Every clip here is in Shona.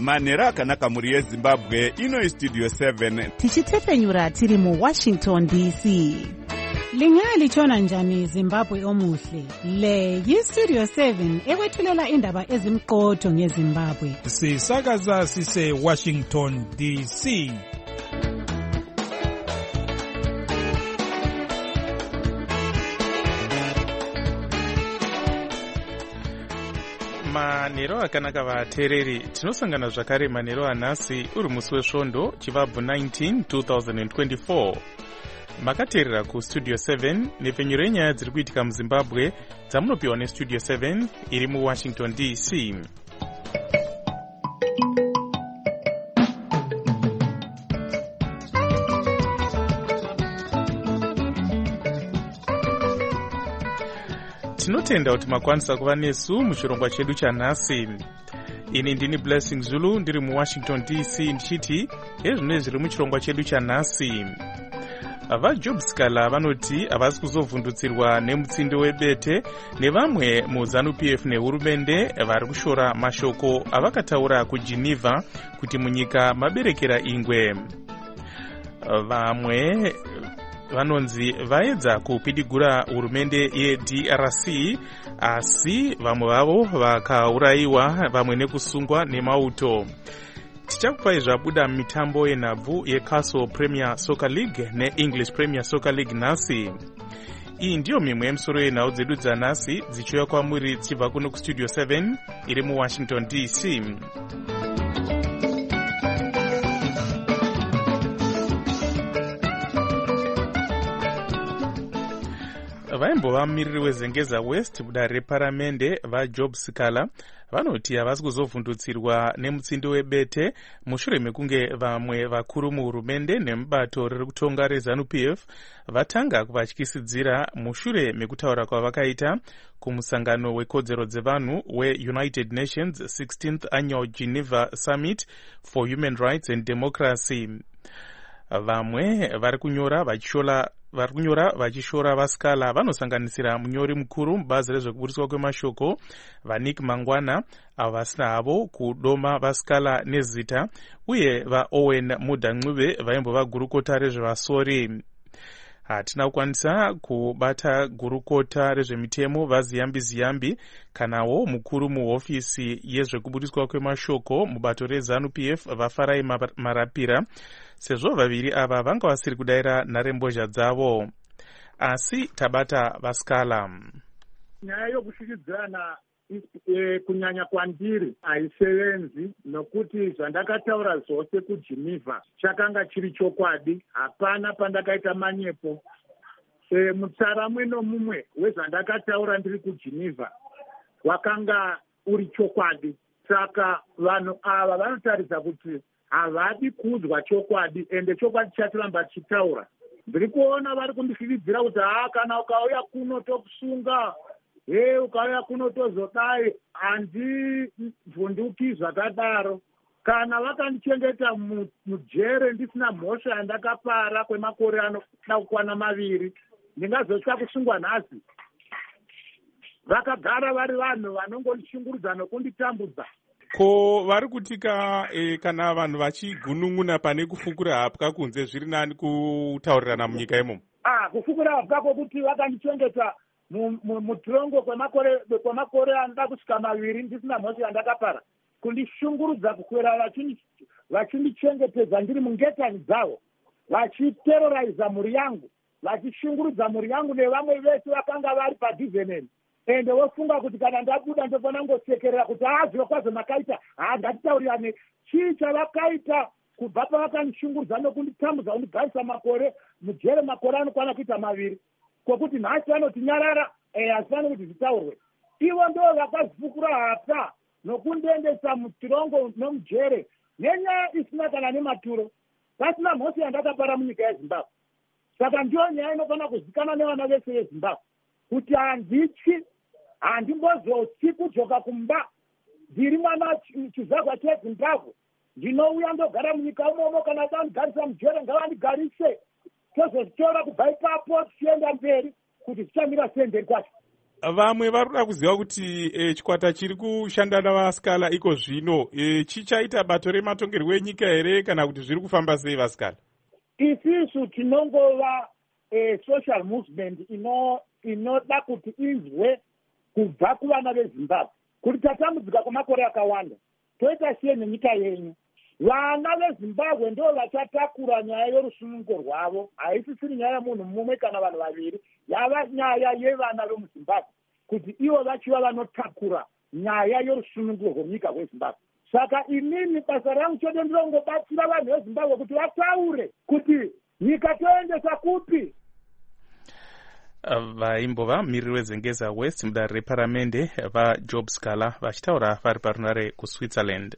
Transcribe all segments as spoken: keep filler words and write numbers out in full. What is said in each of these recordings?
manhero akanaka mhuri yezimbabwe. Ino istudio seven tichitepfenyura tiri muwashington D C. Lingalitshona njani Zimbabwe omuhle? Le yistudio seven ekwethulela indaba ezimqotho ngeZimbabwe. Sisakaza sise Washington D C. Manhero akanaka vateereri, tinosangana zvakare manhero anhasi uri musi wesvondo chivabvu nineteen two thousand twenty-four. Makateerera kustudio seven nepfenyuro yenyaya dziri kuitika muZimbabwe dzamunopiwa nestudio seven iri muWashington D C. Tinotenda kuti makwanisa kuva nesu muchirongwa chedu chanhasi. Ini ndini Blessing Zulu ndiri muWashington D C ndichiti ezvino zviri muchirongwa chedu chanhasi. VaJob Sikala vanoti havasi kuzovhundutsirwa nemutsindo webete nevamwe muZANU P F nehurumende vari kushora mashoko avakataura kuGeneva kuti munyika maberekera ingwe. Vamwe vanonzi vaedza kupidigura hurumende yeD R C asi vamwe vavo vakaurayiwa, vamwe nekusungwa nemauto. Tichakupai zvabuda mitambo yenhabvu yeCastle Premier Soccer League neEnglish Premier Soccer League nhasi. Iyi ndiyo mimwe yemisoro yenhau dzedu dzanhasi dzichiuya kwamuri dzichibva kuno kustudio seven iri muWashington D C. Vaimbova mumiriri wezengeza West mudare reparamende vaJob Sikala vanoti havasi kuzovhundutsirwa nemutsindo webete mushure mekunge vamwe vakuru muhurumende nemubato riri kutonga reZANU P F vatanga kuvatyisidzira mushure mekutaura kwavakaita kumusangano wekodzero dzevanhu weUnited Nations sixteenth Annual Geneva Summit for Human Rights and Democracy. Vamwe vari kunyora vachishola vari kunyora vachishora vaSikala vanosanganisira munyori mukuru mubazi rezvekuburiswa kwemashoko vaNick Mangwana, avo vasina havo kudoma vaSikala nezita, uye vaOwen Mudancuve vaimbova gurukota rezvevasori. Hatina kukwanisa kubata gurukota rezvemitemo vaZiyambi Ziyambi kanawo mukuru muhofisi yezvekuburiswa kwemashoko mubato reZANU P F vaFarai Marapira, sezvo vaviri ava vanga vasiri kudayira nharembozha dzavo. Asi tabata vaSikala. Nyaya yokushikidzana e, kunyanya kwandiri haisevenzi, nokuti zvandakataura zvose kuGeneva chakanga chiri chokwadi, hapana pandakaita manyepo. E, mutsara mumwe nomumwe wezvandakataura ndiri kuGeneva wakanga uri chokwadi. Saka vanhu ava vanotaridza kuti havadi kuudzwa chokwadi, ende chokwadi chatiramba chitaura. Ndiri kuona vari kundisviridzira kuti haa, kana ukauya kuno tokusunga, he ukauya kuno tozodai. Handivhunduki zvakadaro. Kana vakandichengeta mujere ndisina mhosva yandakapara kwemakore anoda kukwana maviri, ndingazosvika kusungwa nhasi. Vakagara vari vanhu vanongondishungurudza nokunditambudza. Ko vari kutika e, kana vanhu vachigunun'una pane kufukura hapwa kunze zviri nani kutaurirana munyika imomo? Ah, kufukura hapwa kwokuti vakandichengeta mutirongo kwemakore kwemakore anoda kusvika maviri ndisina mhosva yandakapara, kundishungurudza kukwera vachindichengetedza ndiri mungetani dzavo, vachiteroraiza mhuri yangu, vachishungurudza mhuri yangu nevamwe vese vakanga vari padhizeneni. Ende wofunga kuti kana ndabuda ndofana ngosekerera kuti haa, zviro kwazvo makaita, haa, ngatitaurirane chii chavakaita kubva pavakandishungurudza nokunditambudza kundigarisa makore mujere, makore anokwana kuita maviri, kwokuti nhasi vanoti nyarara, eh, hazifani kuti zvitaurwe. Ivo ndo vakazifukura hapwa nokundiendesa mutirongo nomujere nenyaya isina kana nematuro, pasina mhosva yandakapara munyika yeZimbabwe. Saka ndiyo nyaya inofana kuzikanwa nevana vese veZimbabwe kuti handityi, handimbozotyi kudzoka kumba. Ndiri mwana chizvarwa cheZimbabwe, ndinouya ndogara munyika umomo. Kana vandigarisa mujere ngavandigarise, tozozvitora kubva ipapo tichienda mberi kuti zvichamira sei mberi kwacho. vamwe vari kuda kuziva kuti e, chikwata chiri kushanda navasikala iko zvino e, chichaita bato rematongerwo enyika here kana kuti zviri kufamba sei vasikala? Isisu tinongova e, social movement ino inoda kuti izwe kubva kuvana vezimbabwe kuti tatambudzika kwemakore akawanda toita siye nenyika yenyu. Vana vezimbabwe ndo vachatakura nyaya yorusunungo rwavo, haisisiri nyaya munhu mumwe kana vanhu vaviri, yava nyaya yevana vemuzimbabwe kuti ivo vachiva vanotakura nyaya yorusunungo rwenyika rwezimbabwe. Saka inini basa rangu chete ndirongobatsira vanhu vezimbabwe kuti vataure kuti nyika toendesa kupi. Vaimbova miriri wezengeza West mudare reparamende vaJob Scala vachitaura vari parunare kuSwitzerland.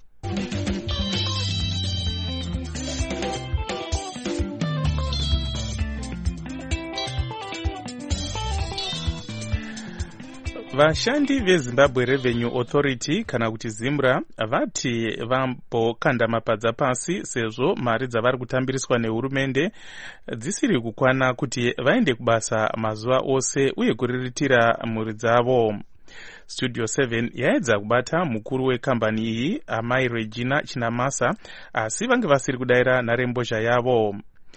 Vashandi veZimbabwe Revenue Authority kana kuti ZIMRA vati vambokanda mapadza pasi sezvo mari dzavari kutambiriswa nehurumende dzisiri kukwana kuti vaende kubasa mazuva ose uye kuriritira mhuri dzavo. Studio seven yaedza kubata mukuru wekambani iyi Amai Regina Chinamasa asi vange vasiri kudayira nharembozha yavo.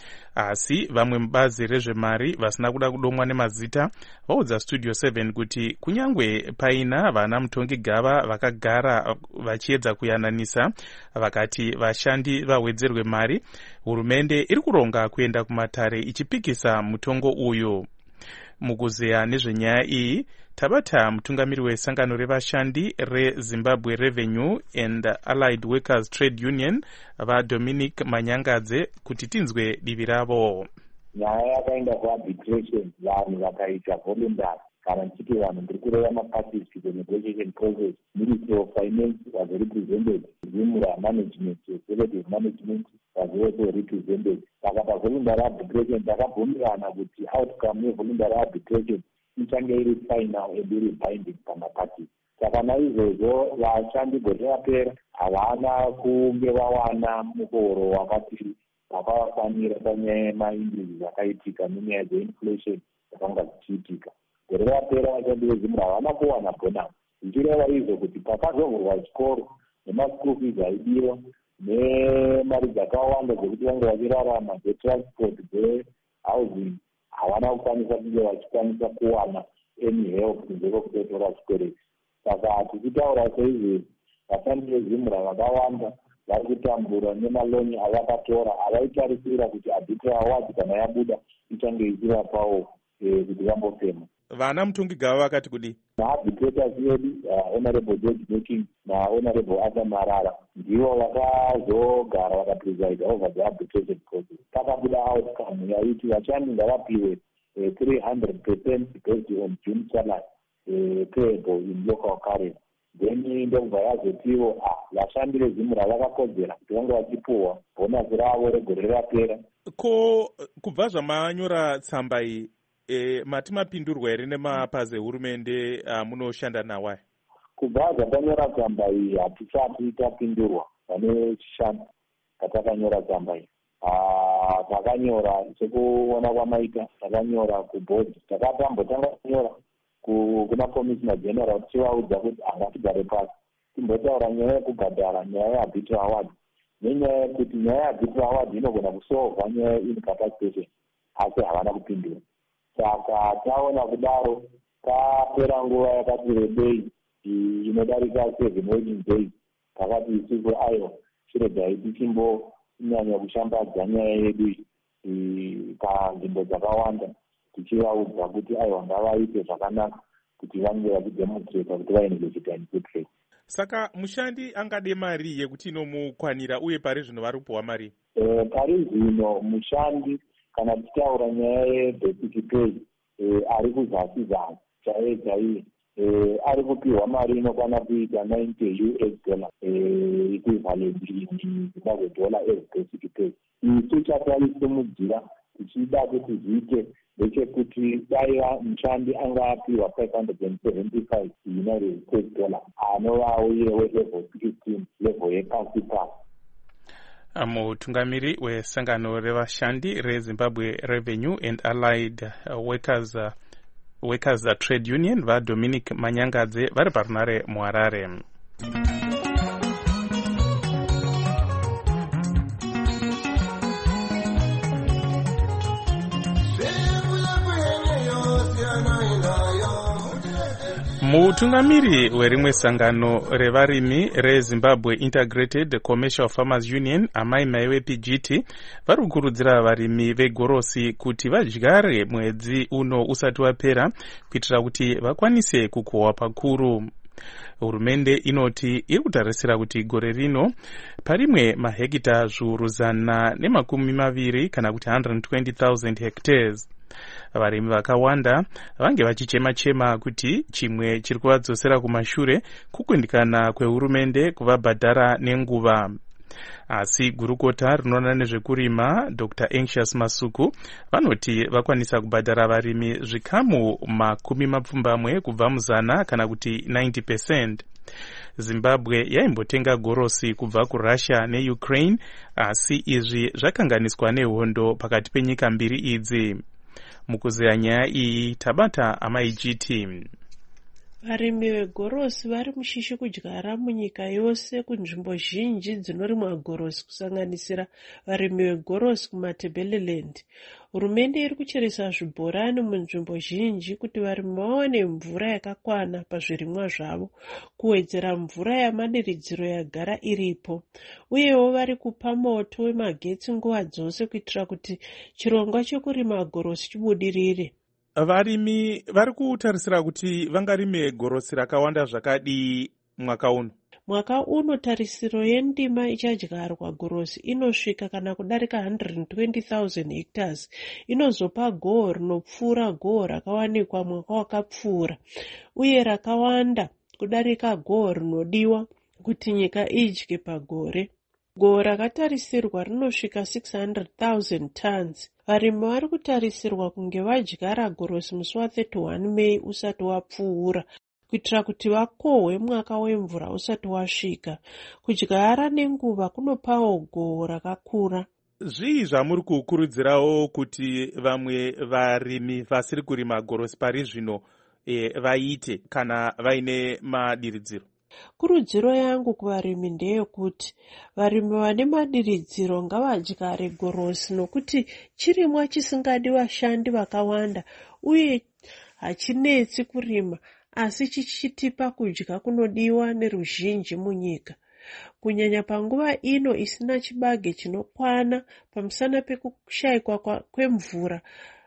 Asi vamwe mubazi rezvemari vasina kuda kudomwa nemazita vaudza Studio seven kuti kunyangwe paina vana mutongi gava vakagara vachiedza kuyananisa vakati vashandi vawedzerwe mari, hurumende iri kuronga kuenda kumatare ichipikisa mutongo uyu. Mukuzeya nezvenyaya iyi tabata mutungamiri wesangano revashandi reZimbabwe Revenue and Allied Workers Trade Union vaDominic Manyangadze kuti tinzwe divi ravo. Nyaya yakaenda kuarbitration, vanhu vakaita voluntary kana nchiti vanhu ndiri kureva maparties to the negotiation process. Ministry of Finance was represented, ZIMRA management, executive management was also represented. Saka pavoluntary arbitration takabvumirana kuti outcome yevoluntary arbitration ichange iri final and iri binding pamaparties. Saka naizvozvo vashandi gore rapera havana kunge vawana mukoro wakati vakavafanira panyaya yemaindiri yakaitika nenyaya dzeinflation dzakanga dzichiitika. Gore rapera vashandi veZimbabwe havana kuwana bonus. Zvichireva izvo kuti pakazovhurwa chikoro nemaschool fees aidiwa nemari dzakawanda dzekuti vange vachirarama dzetransport dzehousing havana kukwanisa kunge vachikwanisa kuwana any help kunze kwekutotora zvikwereti. Saka tichitaura seizvozvi vashandi veZimbabwe vakawanda vari kutambura nemaloni avakatora avaitarisira kuti arbitral award kana yabuda ichange ichivapawo kuti vambofema. Vana mutongi gava vakati kudi maarbitrators vedu honorable George Making nahonorable Arthur Marara ndivo vakazogara vakapreside over the arbitration process. Pakabuda outcome yaiti vashandi ngavapiwe three hundred percent based on June salary payable in local currency. Then ndobva yazotiwo vashandi veZimbabwe vakakodzera kuti vange vachipuwa bonasi ravo regore rapera. Ko kubva zvamanyora tsamba iyi E, mati mapindurwa here nemapazi ehurumende munoshanda nawo? Kubva zvatanyora tsamba iyi hatisati tapindurwa pane chishanu katakanyora tsamba iyi. Takanyora sekuona kwamaita, takanyora kubhodhi, takatambotanga kunyora kumakomishina general tichivaudza kuti hangatigare pasi timbotaura nyaya yekubhadhara nyaya yearbitral award nenyaya yekuti nyaya yearbitral award inogona kusolva nyaya incapacitation, asi havana kupindura. Saka taona kudaro tapera nguva yakati rebei inodarika seven working days takati isuku ayo chiregai tichimbonyanya kushambadza nyaya yedu panzvimbo dzakawanda tichivaudza kuti aiwa ngavaite zvakanaka kuti vange vachidemonstrata kuti vainegosita good faith. Saka mushandi angade mari yekuti inomukwanira uye pari zvino vari kupuwa mari? E, pari zvino mushandi kana tichitaura nyaya yebasic pay ari kuzasi zasi chaiye chaiye ari kupiwa mari inokwana kuita ninety U S dollar equivalent in Zimbabwe dollar as basic pay. Isu chatarisimudzira tichida kuti zviite ndechekuti dai mushandi anga apiwa five hundred seventy-five United States dollar anovawo iye welevel sixteen level yepasi pasi. Mutungamiri wesangano revashandi reZimbabwe Revenue and Allied Workers Workers Trade Union vadominic manyangadze vari parunare muharare. Mutungamiri werimwe sangano revarimi reZimbabwe Integrated Commercial Farmers Union amai maiwe P G T vari kukurudzira varimi vegorosi kuti vadyare mwedzi uno usati wapera kuitira kuti vakwanise kukohwa pakuru. Hurumende inoti iri kutarisira kuti gore rino parimwe mahekita zviuru zana nemakumi maviri kana kuti one hundred twenty thousand hectares. Varimi vakawanda vange vachichema-chema kuti chimwe chiri kuvadzosera kumashure kukundikana kwehurumende kuvabhadhara nenguva. Asi gurukota rinoona nezvekurima Doctor Anxious Masuku vanoti vakwanisa kubhadhara varimi zvikamu makumi mapfumbamwe kubva muzana kana kuti ninety percent. Zimbabwe yaimbotenga gorosi kubva kuRussia neUkraine, asi izvi zvakanganiswa nehondo pakati penyika mbiri idzi. Mukuzeya nyaya iyi tabata amai G T. Varimi vegorosi vari mushishi kudyara munyika yose kunzvimbo zhinji dzinorimwa gorosi kusanganisira varimi vegorosi kumaTebeleland. Hurumende iri kucheresa zvibhorani munzvimbo zhinji kuti varimi vawane mvura yakakwana pazvirimwa zvavo, kuwedzera mvura yamadiridziro yagara iripo. Uyewo vari kupa moto wemagetsi nguva dzose kuitira kuti chirongwa chekurima gorosi chibudirire. Varimi vari kutarisira kuti vangarime gorosi rakawanda zvakadi mwaka uno. Mwaka uno tarisiro yendima ichadyarwa gorosi inosvika kana kudarika one hundred twenty thousand hectares. Inozopa goho rinopfuura goho rakawanikwa mwaka wakapfuura, uye rakawanda kudarika goho rinodiwa kuti nyika idye pagore. Goho rakatarisirwa rinosvika six hundred thousand tons. Varimi vari kutarisirwa kunge vadyara gorosi musi wa thirty-one May usati wapfuura kuitira kuti vakohwe mwaka wemvura usati wasvika. Kudyara nenguva kunopawo goho rakakura. Zvii zvamuri kukurudzirawo kuti vamwe varimi vasiri kurima gorosi pari zvino e, vaite kana vaine madiridziro? Kurudziro yangu kuvarimi ndeyekuti varimi vane madiridziro ngavadyare gorosi nokuti chirimwa chisingadi vashandi vakawanda uye hachinetsi kurima, asi chichitipa kudya kunodiwa neruzhinji munyika. Kunyanya panguva ino isina chibage chinokwana pamusana pekushayikwa kwemvura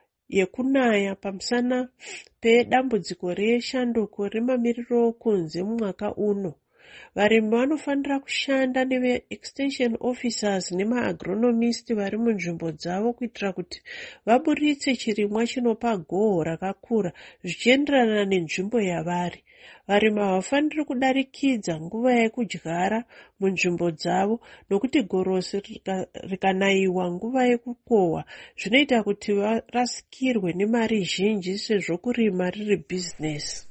yekunaya pamusana pedambudziko reshanduko remamiriro kunze mumwaka uno. Varimi vanofanira kushanda neve-extension officers nema-agronomist vari munzvimbo dzavo kuitira kuti vaburitse chirimwa chinopa goho rakakura zvichienderana nenzvimbo yavari. Varimi havafaniri kudarikidza nguva yekudyara munzvimbo dzavo nokuti gorosi rikanayiwa nguva yekukohwa zvinoita kuti varasikirwe nemari zhinji sezvo kurima riri bhizinesi.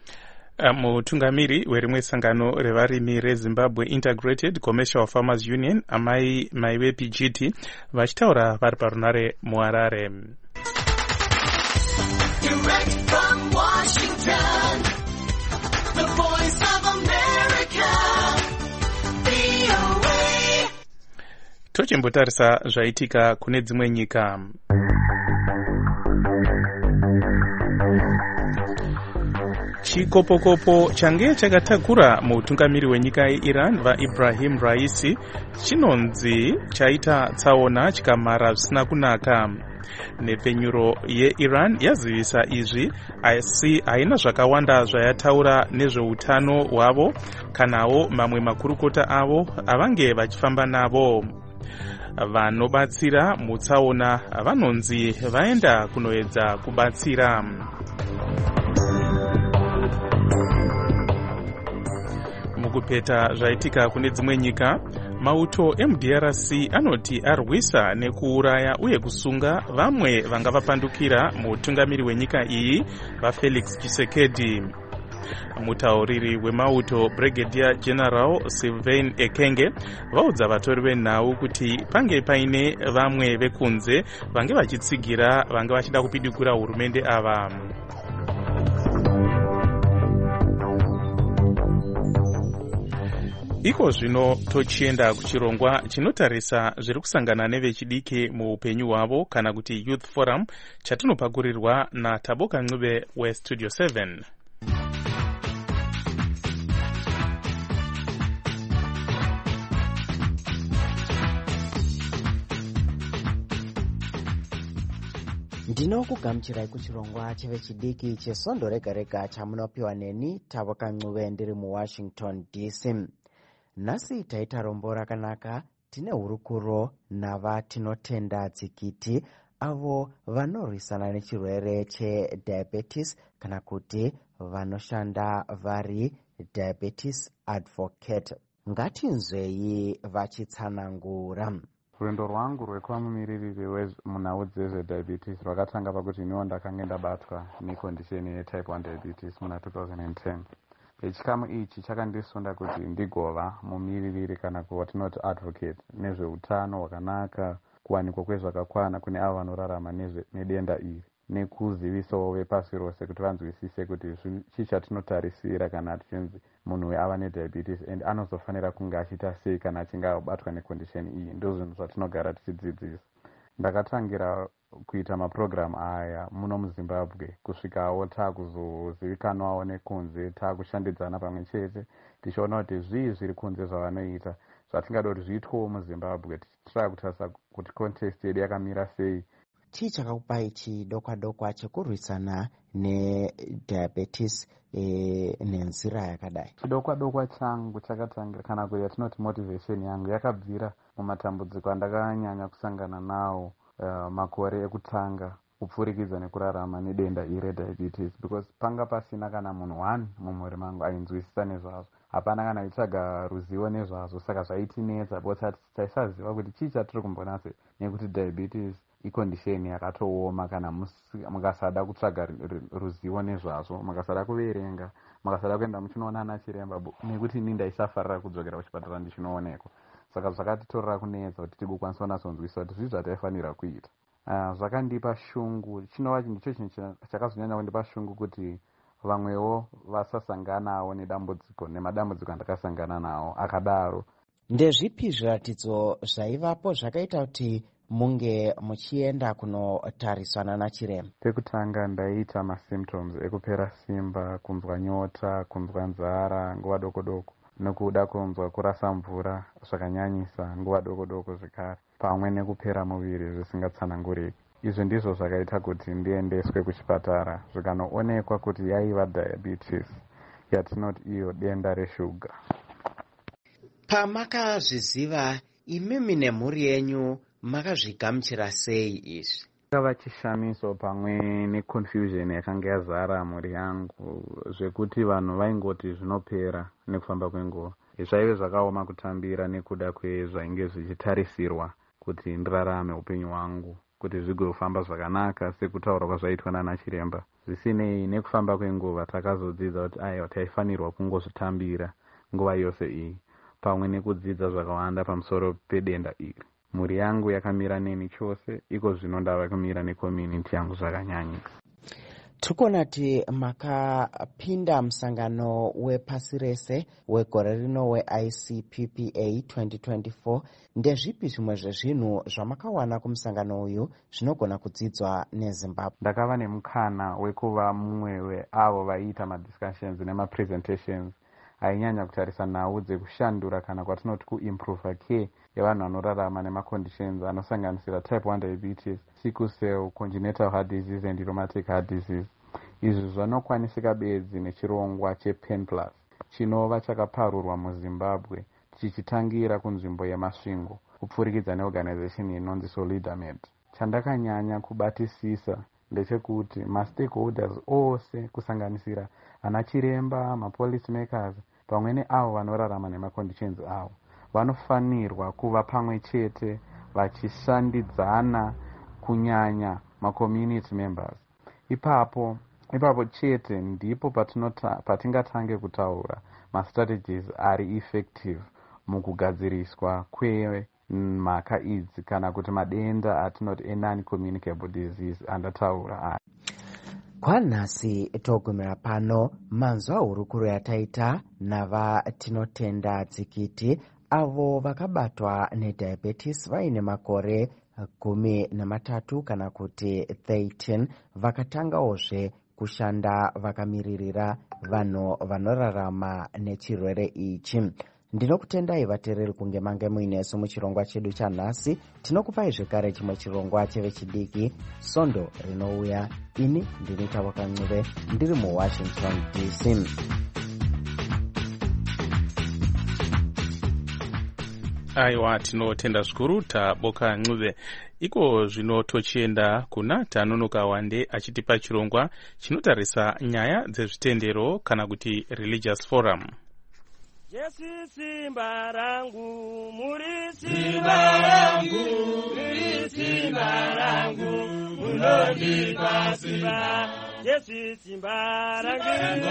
Mutungamiri werimwe sangano revarimi reZimbabwe Integrated Commercial Farmers Union amai maiwe P G T vachitaura vari parunare muharare. Direct from Washington, the voice of America, V O A. Tochimbotarisa zvaitika kune dzimwe nyika. Chikopokopo change chakatakura mutungamiri wenyika yeIran vaIbrahim Raisi chinonzi chaita tsaona chikamhara zvisina kunaka. Nepfenyuro yeIran yazivisa izvi, asi haina zvakawanda zvayataura nezveutano hwavo kanawo mamwe makurukota avo avange vachifamba navo. Vanobatsira mutsaona vanonzi vaenda kunoedza kubatsira. Mukupeta zvaitika kune dzimwe nyika, mauto M D R C anoti arwisa nekuuraya uye kusunga vamwe vanga vapandukira mutungamiri wenyika iyi vaFelix Tshisekedi. Mutauriri wemauto Brigadier General Sylvain Ekenge vaudza vatori venhau kuti pange paine vamwe vekunze vange vachitsigira vange vachida kupidikura hurumende ava. iko zvino tochienda kuchirongwa chinotarisa zviri kusangana nevechidiki muupenyu hwavo kana kuti Youth Forum chatinopakurirwa naTaboka Ncube weStudio seven. Ndinokugamuchirai kuchirongwa chevechidiki chesondo rega rega chamunopiwa neni Taboka Ncube ndiri muWashington D C. Nhasi taita rombo rakanaka. Tine hurukuro navatinotenda dzikiti avo vanorwisana nechirwere chediabetes kana kuti vanoshanda vari diabetes advocate. Ngatinzwei vachitsanangura. Rwendo rwangu rwekuva mumiririri wemunhau dzezvediabetes rwakatanga pakuti iniwo ndakanga ndabatwa nekondisheni yetype one diabetes muna two thousand ten. Chikamu ichi chakandisunda kuti ndigova mumiririri kana kuwatinoti advocate nezveutano hwakanaka, kuwanikwa kwezvakakwana kune avo vanorarama nedenda iri, nekuzivisawo vepasi rose kuti vanzwisise kuti chii chatinotarisira kana tichinzi munhu ava nediabetes and anozofanira kunge achiita sei kana achinge abatwa nekondisheni iyi. Ndo zvinhu zvatinogara tichidzidzisa. Ndakatangira kuita mapurogiramu aya muno muZimbabwe kusvikawo taakuzozivikanwawo nekunze, taakushandidzana pamwe chete tichiona kuti zvii zviri kunze zvavanoita zvatingada kuti zviitwewo muZimbabwe, tichitraa kutarisa kuti contest yedu yakamira sei. Chii chakakupai chidokwa dokwa chekurwisana nediabetes e, nenzira yakadai? Chidokwa dokwa changu chakatangira kana kuti yatinoti motivation yangu yakabvira mumatambudziko andakanyanya kusangana nawo uh, makore ekutanga kupfurikidza nekurarama nedenda iri rediabetes, because panga pasina kana munhu one mumhuri mangu ainzwisisa nezvazvo. Hapana kana aitsvaga ruzivo nezvazvo, saka zvaitinetsa because taisaziva kuti chii chatiri kumbona sei, nekuti diabetes ikondisheni yakatooma kana mukasada kutsvaga ruzivo nezvazvo, mukasada kuverenga, mukasada kuenda muchinoona ana chiremba, nekuti ini ndaisafarira kudzokera kuchipatara ndichinoonekwa. Saka zvakatitorera kunetsa kuti tigokwanisa kunasonzwisisa kuti zvii zvataifanira kuita. Uh, zvakandipa shungu, chinova ndicho chinhu chakazonyanya kundipa shungu kuti vamwewo vasasanganawo nedambudziko nemadambudziko andakasangana nawo akadaro. Ndezvipi zviratidzo zvaivapo zvakaita kuti munge muchienda kunotarisana nachiremba? Pekutanga ndaiita masymptoms ekupera simba, kunzwa nyota, kunzwa nzara nguva doko doko, nokuda kunzwa kurasa mvura zvakanyanyisa nguva doko doko zvekare, pamwe nekupera muviri zvisingatsananguriki. Izvi ndizvo zvakaita kuti ndiendeswe kuchipatara zvikanoonekwa kuti yaiva diabetes, yatinoti iyo denda reshuga. Pamakazviziva imimi nemhuri yenyu makazvigamuchira sei izvi? Chakava chishamiso pamwe neconfusion yakanga yazara mhuri yangu, zvekuti vanhu vaingoti zvinopera nekufamba kwenguva. Zvaive zvakaoma kutambira nekuda kwezvainge zvichitarisirwa kuti ndirarame upenyu hwangu, kuti zvigofamba zvakanaka sekutaura kwazvaitwa nana chiremba. Zvisinei, nekufamba kwenguva takazodzidza kuti aiwa taifanirwa kungozvitambira nguva yose iyi, pamwe nekudzidza zvakawanda pamusoro pedenda iri. Mhuri yangu yakamira neni chose, iko zvino ndava kumira necommunity yangu zvakanyanyisa. Tikona kuti makapinda musangano wepasi rese wegore rino we-I C P P A twenty twenty-four. Ndezvipi zvimwe zvezvinhu zvamakawana kumusangano uyu zvinogona kudzidzwa neZimbabwe? Ndakava nemukana wekuva mumwe weavo vaiita madiscussions nemapresentations ainyanya kutarisa nhau dzekushandura kana kwatinoti kuimprove care yevanhu vanorarama nemaconditions anosanganisira type one diabetes, sickle cell, congenital heart disease and rheumatic heart disease. Izvi zvanokwanisika bedzi nechirongwa chepen plus chinova chakaparurwa muZimbabwe chichitangira kunzvimbo yemasvingo kupfurikidza neorganization inonzi Solidamed. Chandakanyanya kubatisisa ndechekuti mastakeholders ose kusanganisira ana chiremba, mapolice makers pamwe neavo vanorarama nemaconditions avo vanofanirwa kuva pamwe chete vachishandidzana, kunyanya macommunity members. Ipapo ipapo chete ndipo patingatange kutaura mastrategies ari effective mukugadziriswa kwemhaka idzi kana kuti madenda atinoti non-communicable disease andataura aya. kwanhasi togumira pano manzwa hurukuro yataita navatinotenda tsikiti avo vakabatwa nedhiabetes vaine makore gumi namatatu kana kuti thirteen vakatangaozve kushanda vakamiririra vanhu vanorarama nechirwere ichi. Ndinokutendai vateereri kunge mange muinesu muchirongwa chedu chanhasi. Tinokupai zvekare chimwe chirongwa chevechidiki Sondo rinouya. Ini ndini Tawakancube ndiri muWashington D C. Aiwa, tinotenda zvikuru Taboka Ncube. Iko zvino tochienda kuna Tanonoka Wande achitipa chirongwa chinotarisa nyaya dzezvitendero kana kuti religious forum. Yesu simba rangu, muri simba rangu, muri simba rangu, munondipa simba. Yesu simba rangu,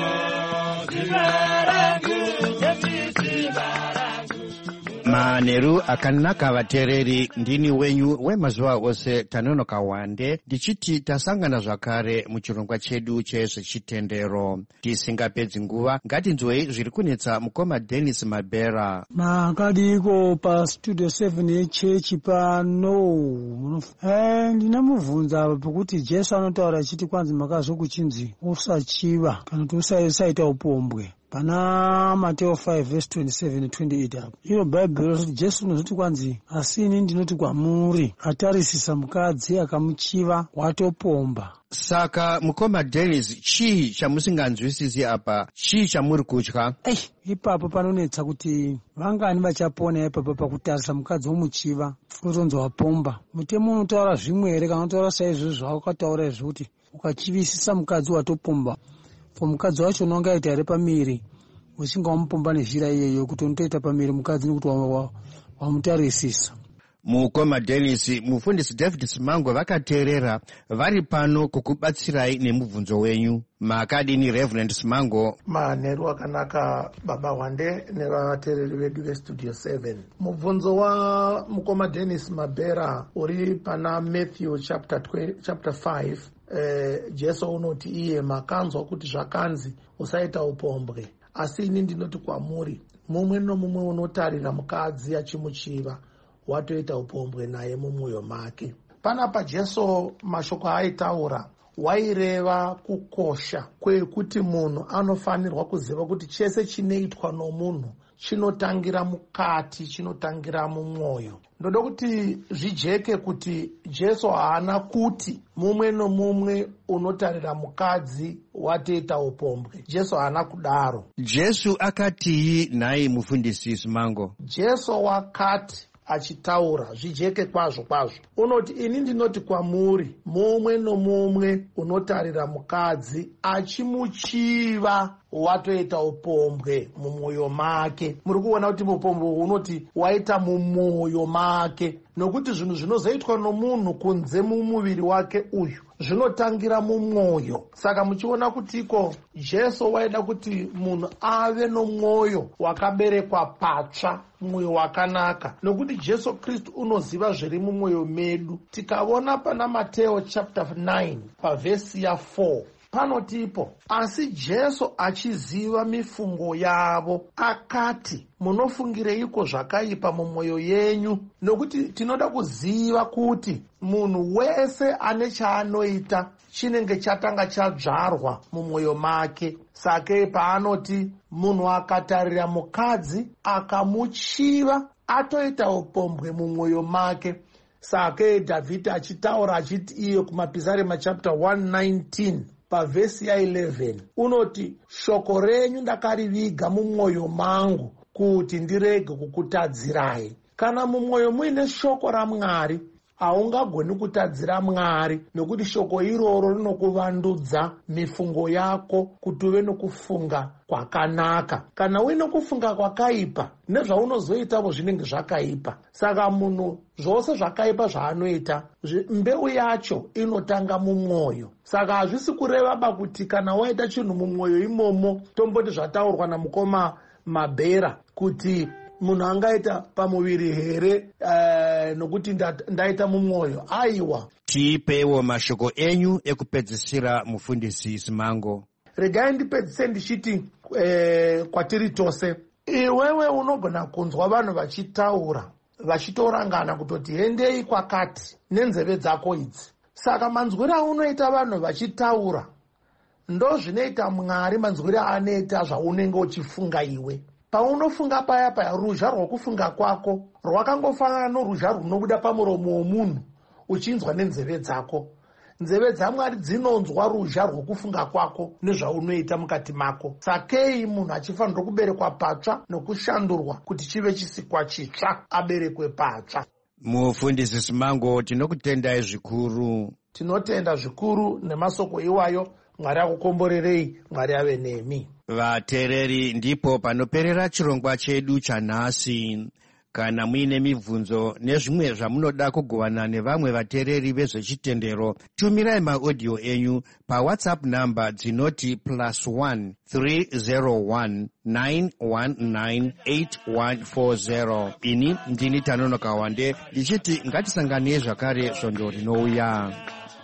simba rangu, Yesu simba rangu. Manheru akanaka vateereri, ndini wenyu wemazuva ose Tanonoka Wande ndichiti tasangana zvakare muchirongwa chedu chezvechitendero. Tisingapedzi nguva ngatinzwei zviri kunetsa mukoma Dennis Mabera. Makadiko pa studio seven yechechi pano. Eh, ndinamubvunza pokuti Jesu anotaura achiti kwanzi makazvo kuchinzi usachiva kana kuti usaita upombwe. Pana Mateo five verse twenty-seven twenty-eight apo. Iyo Bible roti Jesu unozoti kwanzi asi ini ndinoti kwamuri atarisisa mukadzi akamuchiva watopomba. Saka mukoma Dennis, chii chamusinganzwisisi apa? Chii chamuri kutya? Eh, ipapo panonetsa kuti vangani vachapona ipapo pakutarisa mukadzi womuchiva utonzi wapomba. Mutemo unotaura zvimwe here kana unotaura saizvozvo zvawakataura izvo kuti ukachivisisa mukadzi watopomba. Mukadzi wacho unongaita here pamiri usinga wamupomba nezhira iyeyo kuti unotoita pamiri mukadzi nekuti wamutarisisa. Mukoma Dennis, mufundisi David Simango vakateerera vari pano kukubatsirai nemubvunzo wenyu. Makadini Reverend Simango? Manheru akanaka baba Wande nevavateereri vedu vestudio seven. Mubvunzo wa mukoma Dennis Mabera uri pana Matthew chapter, chapter five. Uh, Jesu unoti iye makanzwa kuti zvakanzi usaita upombwe, asi ini ndinoti kwamuri mumwe nomumwe unotarira mukadzi achimuchiva watoita upombwe naye mumwoyo make. Panapa Jesu mashoko aitaura waireva kukosha kwekuti munhu anofanirwa kuziva kuti chese chinoitwa nomunhu chinotangira mukati, chinotangira mumwoyo. Ndoda kuti zvijeke kuti Jesu haana kuti mumwe nomumwe unotarira mukadzi watoita upombwe. Jesu haana kudaro. Jesu akatii nhai mufundisi Simango? Jesu wakati achitaura zvijeke kwazvo kwazvo unoti ini ndinoti kwamuri mumwe nomumwe unotarira mukadzi achimuchiva watoita upombwe mumwoyo make. Muri kuona kuti upombwe unoti waita mumwoyo make, nokuti zvinhu zvinozoitwa nomunhu kunze mumuviri wake uyu zvinotangira mumwoyo. Saka muchiona kutiko Jesu waida kuti munhu ave nomwoyo wakaberekwa patsva, mwoyo wakanaka, nokuti Jesu Kristu unoziva zviri mumwoyo medu. Tikaona pana Mateo chapter nine pavhesi ya four panotipo asi Jesu achiziva mifungo yavo akati munofungireiko zvakaipa mumwoyo yenyu? Nokuti tinoda kuziva kuti munhu wese ane chaanoita chinenge chatanga chadzvarwa mumwoyo make. Sake paanoti munhu akatarira mukadzi akamuchiva atoita upombwe mumwoyo make. Sake Dhavhidhi achitaura achiti iyo kumapisarema chapter one nineteen pavhesi ya eleven unoti shoko renyu ndakariviga mumwoyo mangu kuti ndirege kukutadzirai. Kana mumwoyo muine shoko raMwari haungagoni kutadzira Mwari, nokuti shoko iroro rinokuvandudza mifungo yako kuti uve nokufunga kwakanaka. Kana uine kufunga kwakaipa nezvaunozoitavo zvinenge zvakaipa. Saka munhu zvose zvakaipa zvaanoita mbeu yacho inotanga mumwoyo. Saka hazvisi kureva kuti kana waita chinhu mumwoyo imomo, tomboti zvataurwa namukoma Mabera kuti munhu angaita pamuviri here uh, uh, nokuti ndaita mumwoyo. Aiwa, tipewo mashoko enyu ekupedzisira mufundisi Simango. Regai ndipedzise ndichiti uh, kwatiri tose, iwewe unogona kunzwa vanhu vachitaura vachitorangana kutoti endei kwakati nenzeve dzako idzi. Saka manzwira aunoita vanhu vachitaura ndo zvinoita Mwari manzwira anoita zvaunenge uchifunga iwe. Paunofunga paya paya ruzha rwokufunga kwako rwakangofanana noruzha runobuda pamuromo womunhu uchinzwa nenzeve dzako. Nzeve dzaMwari dzinonzwa ruzha rwokufunga kwako nezvaunoita mukati mako. Sakei munhu achifanirwa kuberekwa patsva nokushandurwa kuti chive chisikwa chitsva aberekwe patsva. Mufundisi Simango, tinokutendai zvikuru. Tinotenda zvikuru nemasoko iwayo. Mwari akukomborerei, Mwari ave nemi. Vateereri, ndipo panoperera chirongwa chedu chanhasi. Kana muine mibvunzo nezvimwe zvamunoda kugovana nevamwe vateereri vezvechitendero, tumirai maaudio enyu pawhatsapp namba dzinoti plus one three zero one nine one nine eight one four zero. Ini ndini Tanonoka Wande ndichiti ngatisangane zvakare svondo rinouya.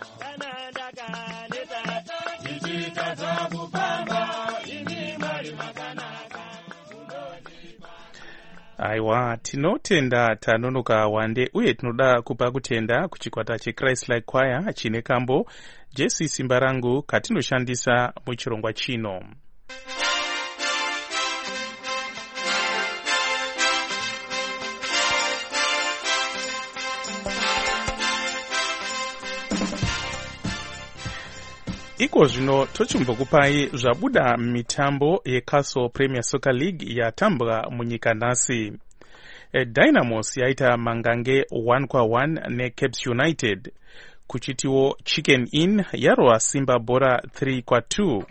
Aiwa, tinotenda Tanonoka Wande uye tinoda kupa kutenda kuchikwata cheChrist Like Choir chine kambo Jesu Simba Rangu katinoshandisa muchirongwa chino. Iko zvino tochimbokupai zvabuda mitambo yeCastle Premier Soccer League yatambwa munyika nhasi. E, Dynamos yaita mangange one kwa one neCapes United. Kuchitiwo Chicken Inn yarova Simba Bora three kwa two.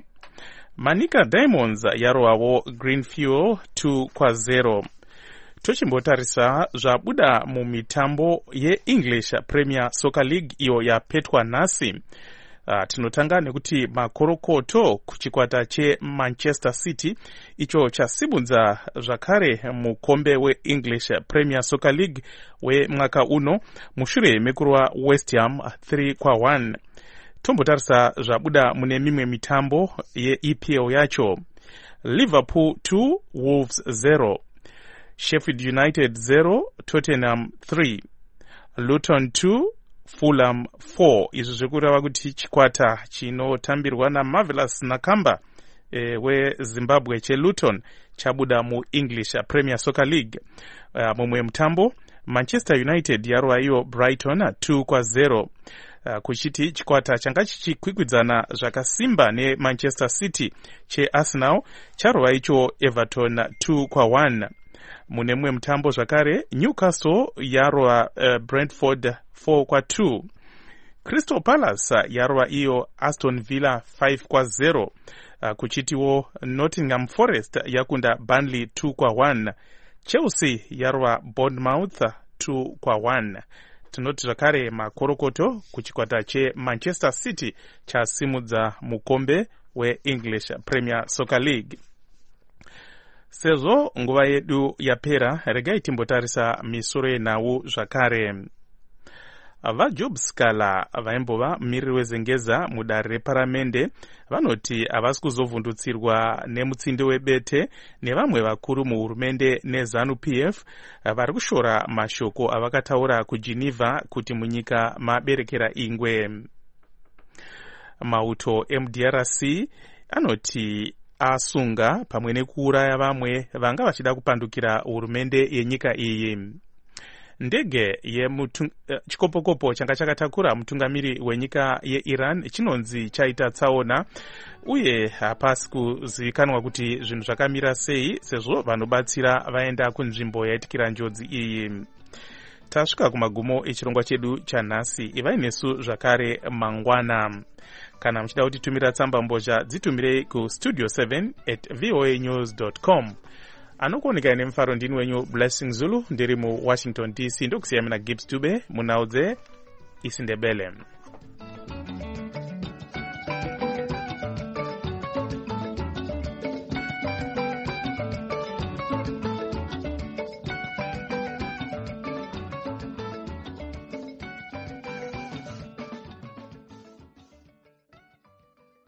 Manika Diamonds yarovawo Green Fuel two kwa zero. Tochimbotarisa zvabuda mumitambo yeEnglish Premier Soccer League iyo yapetwa nhasi. Uh, tinotanga nekuti makorokoto kuchikwata cheManchester City icho chasibudza zvakare mukombe weEnglish Premier Soccer League wemwaka uno mushure mekurwa West Ham three kwa one. Tombotarisa zvabuda mune mimwe mitambo yeE P L yacho. Liverpool two Wolves zero, Sheffield United zero, Tottenham three, Luton two Fulham four. Izvo zvekureva kuti chikwata chinotambirwa naMarvelous Nakamba e, weZimbabwe cheLuton chabuda muEnglish Premier Soccer League. Uh, mumwe mutambo Manchester United yarova iyo Brighton two kwa zero. Uh, kuchiti chikwata changa chichikwikwidzana zvakasimba neManchester City cheArsenal charova icho Everton two kwa one. Mune mumwe mutambo zvakare Newcastle yarova uh, Brentford four kwa two. Crystal Palace yarova iyo Aston Villa five kwa zero. Uh, kuchitiwo Nottingham Forest yakunda Burnley two kwa one. Chelsea yarova Bournemouth two kwa one. Tinoti zvakare makorokoto kuchikwata cheManchester City chasimudza mukombe weEnglish Premier Soccer League. Sezvo nguva yedu yapera, regai timbotarisa misoro yenhau zvakare. VaJob Scala vaimbova mumiriri wezengeza mudare reparamende vanoti havasi kuzovhundutsirwa nemutsindi webete nevamwe vakuru muhurumende neZANU P F vari kushora mashoko avakataura kuGeneva kuti munyika maberekera ingwe. Mauto M D R C anoti asunga pamwe nekuuraya vamwe vanga vachida kupandukira hurumende yenyika iyi. Ndege yechikopokopo changa chakatakura mutungamiri wenyika yeIran chinonzi chaita tsaona uye hapasi kuzivikanwa kuti zvinhu zvakamira sei sezvo vanobatsira vaenda kunzvimbo yaitikira njodzi iyi. Tasvika kumagumo echirongwa chedu chanhasi. Ivai nesu zvakare mangwana. Kana muchida kutitumira tsamba mbozha dzitumirei ku studio seven at voa news dot com. Anokuoneka ine mufaro ndini wenyu Blessing Zulu ndiri mu Washington D C ndokusiya mina Gibbs Dube munaudze isindebele.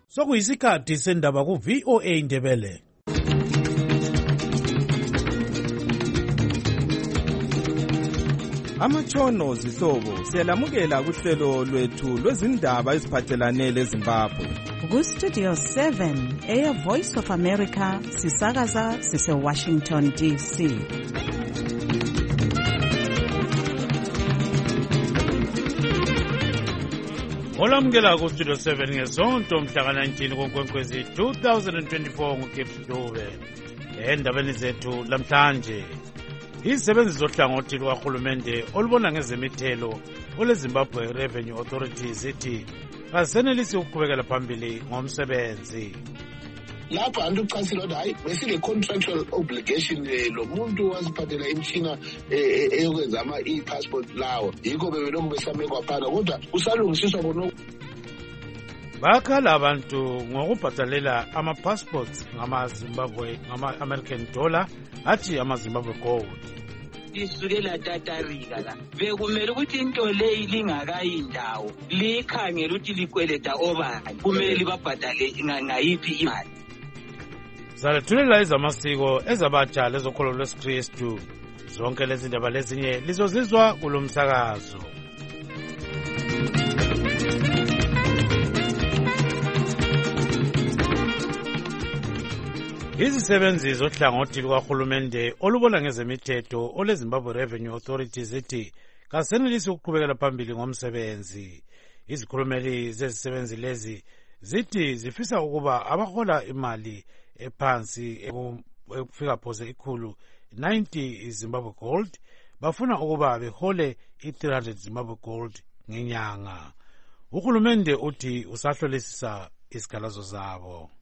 Sokuyisikhathi sendaba ku V O A Ndebele. Amatshono zihlobo siyalamukela kuhlelo lwethu lwezindaba eziphathelane leZimbabwe. Ku Studio seven Air Voice of America sisakaza sise Washington D C. Olamukela ku Studio seven ngesonto mhla nineteen kuNkwenkwezi two thousand twenty-four nguGibbs Dube. Endabeni zethu lamhlanje, izisebenzi zohlangothi lukahulumende olubona ngezemithelo oleZimbabwe Revenue Authority zithi kasenelisi ukuqhubekela phambili ngomsebenzi. Lapha antu uchasile ukuthi hayi besile contractual obligation lo muntu wasiphathela imtshina eyokwenza ama e-passport lawo yikho bebelokhu besamekwa phana kodwa kusalungisiswa bona bakhala abantu ngokubhadalela ama-passports ngama-Zimbabwe ngama-American dollar athi ama-Zimbabwe gold. Lisukela tatarika la bekumele ukuthi into leyi lingakayindawo likhangela ukuthi likweleta obani kumele babhadale ngayiphi imali. Zalethulela ezamasiko ezabatsha lezokholo lwesikristu zonke lezi ndaba lezinye lizozizwa kulo msakazo. Izisebenzi zohlangothi lukahulumende olubona ngezemithetho oleZimbabwe Revenue Authority zithi kasenelisi ukuqhubekela phambili ngomsebenzi. Izikhulumeli zezisebenzi lezi zithi zifisa ukuba abahola imali ephansi ekufika phose ikhulu ninety Zimbabwe gold bafuna ukuba behole i-three hundred Zimbabwe gold ngenyanga. Uhulumende uthi usahlolisisa izikhalazo zabo.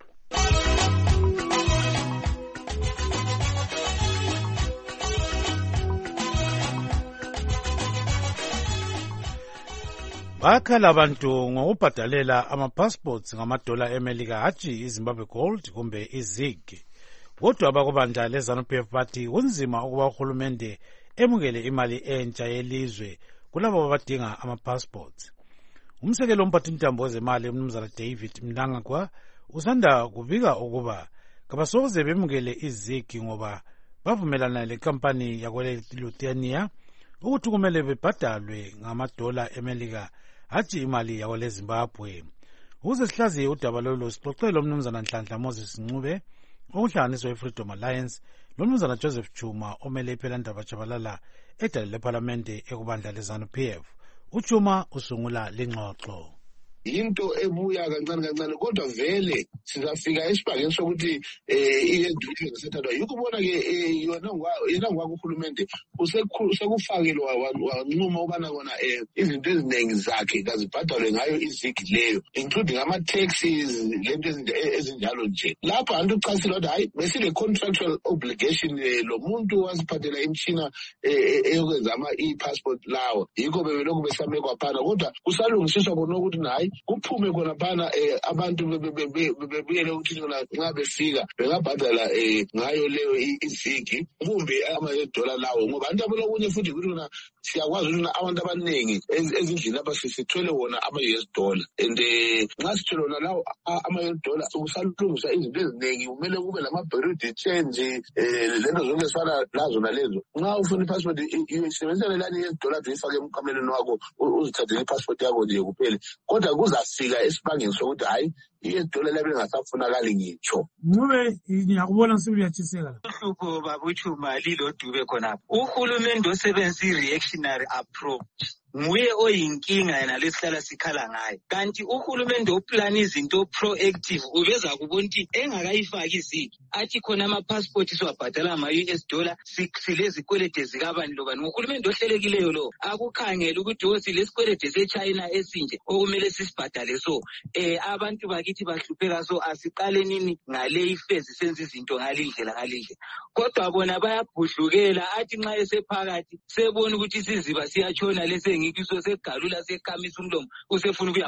Bakhala abantu ngokubhadalela ama-passports ngamadola eMelika hatshi iZimbabwe gold kumbe izig. Kodwa abakubandla leZANU-P F bathi kunzima ukuba uhulumende emukele imali entsha yelizwe kulabo abadinga ama-passports. Umsekelo womphathintambo wezemali uMnumzana David Mnangagwa usanda kubika ukuba kabasoze bemukele izig ngoba bavumelana lekampani yakwele-Lithuania ukuthi kumele bebhadalwe ngamadola eMelika hatshi imali yawo leZimbabwe. Ukuze sihlaziye udaba lolu sixoxele uMnumzana Nhlanhla Moses Ncube okuhlanganiswa iFreedom Alliance loMnumzana Joseph Chuma omele iphelandaba Jabalala edale leParlamente ekubandla leZANU-P F. uChuma usungula lengxoxo. Into ebuya kancane kancane kodwa vele sizafika esibangeni sokuthi iyendulo ngesethathwa yikubona ke yona yena ngwakuhulumende usekufakelwa wanquma ubana kona izinto eziningi zakhe kazibhadalwe ngayo izigi leyo including ama taxes lento ezinjalo nje. Lapha antu uchasile ukuthi hayi besile contractual obligation lo muntu wasiphathela imtshina eyokwenza ama e-passport lawo yikho bebelokhu besamekwa phana kodwa kusalungisiswa bona ukuthi hayi kuphume khona phana abantu bebuyele ukuthi nxa befika bengabhadala ngayo leyo izigi kumbe amadola lawo ngoba abantu abalokunye futhi ukuthi kona siyakwazi ukuthi abantu abaningi ezindlini lapha sithwele wona ama-U S dollar and nxa sithwele wona lawo ama-U S dollar kusalungiswa izinto eziningi kumele kube lama-bureau de change lento zonke zifana lazo nalezo. Nxa ufuna i-passport isebenzisane lani i-U S dollar uyifake emkamelweni wakho uzithathele i-passport yakho nje kuphela kodwa kuzafika esibangeni sokuthi hayi idola labe lingasafunakali ngitsho. Ngube ngiyakubona sibuyathiseka. Uhlupho babuchuma lilodube khonapho. Uhulumende osebenzisa i-reactionary approach nguye oyinkinga yena lesihlala sikhala ngayo. Kanti uhulumende oplana izinto proactive ubeza kubona ukuthi engakayifaki izigi athi khona ama-passport siwabhadala ama-U S dollar silezikwelede zikabani lobani. Uhulumende ohlelekileyo lo akukhangela ukuthi osilesikwelede seChina esinje okumele sisibhadale so eh abantu bakithi bahlupheka so asiqale nini ngale ifezi senza izinto ngalindlela ngalindlela. Kodwa bona bayabhudlukela athi nxa esephakathi sebona ukuthi isiziba siyatshona lese ngikiso segalula sekhamisa umlomo usefuna ukuyaphuma.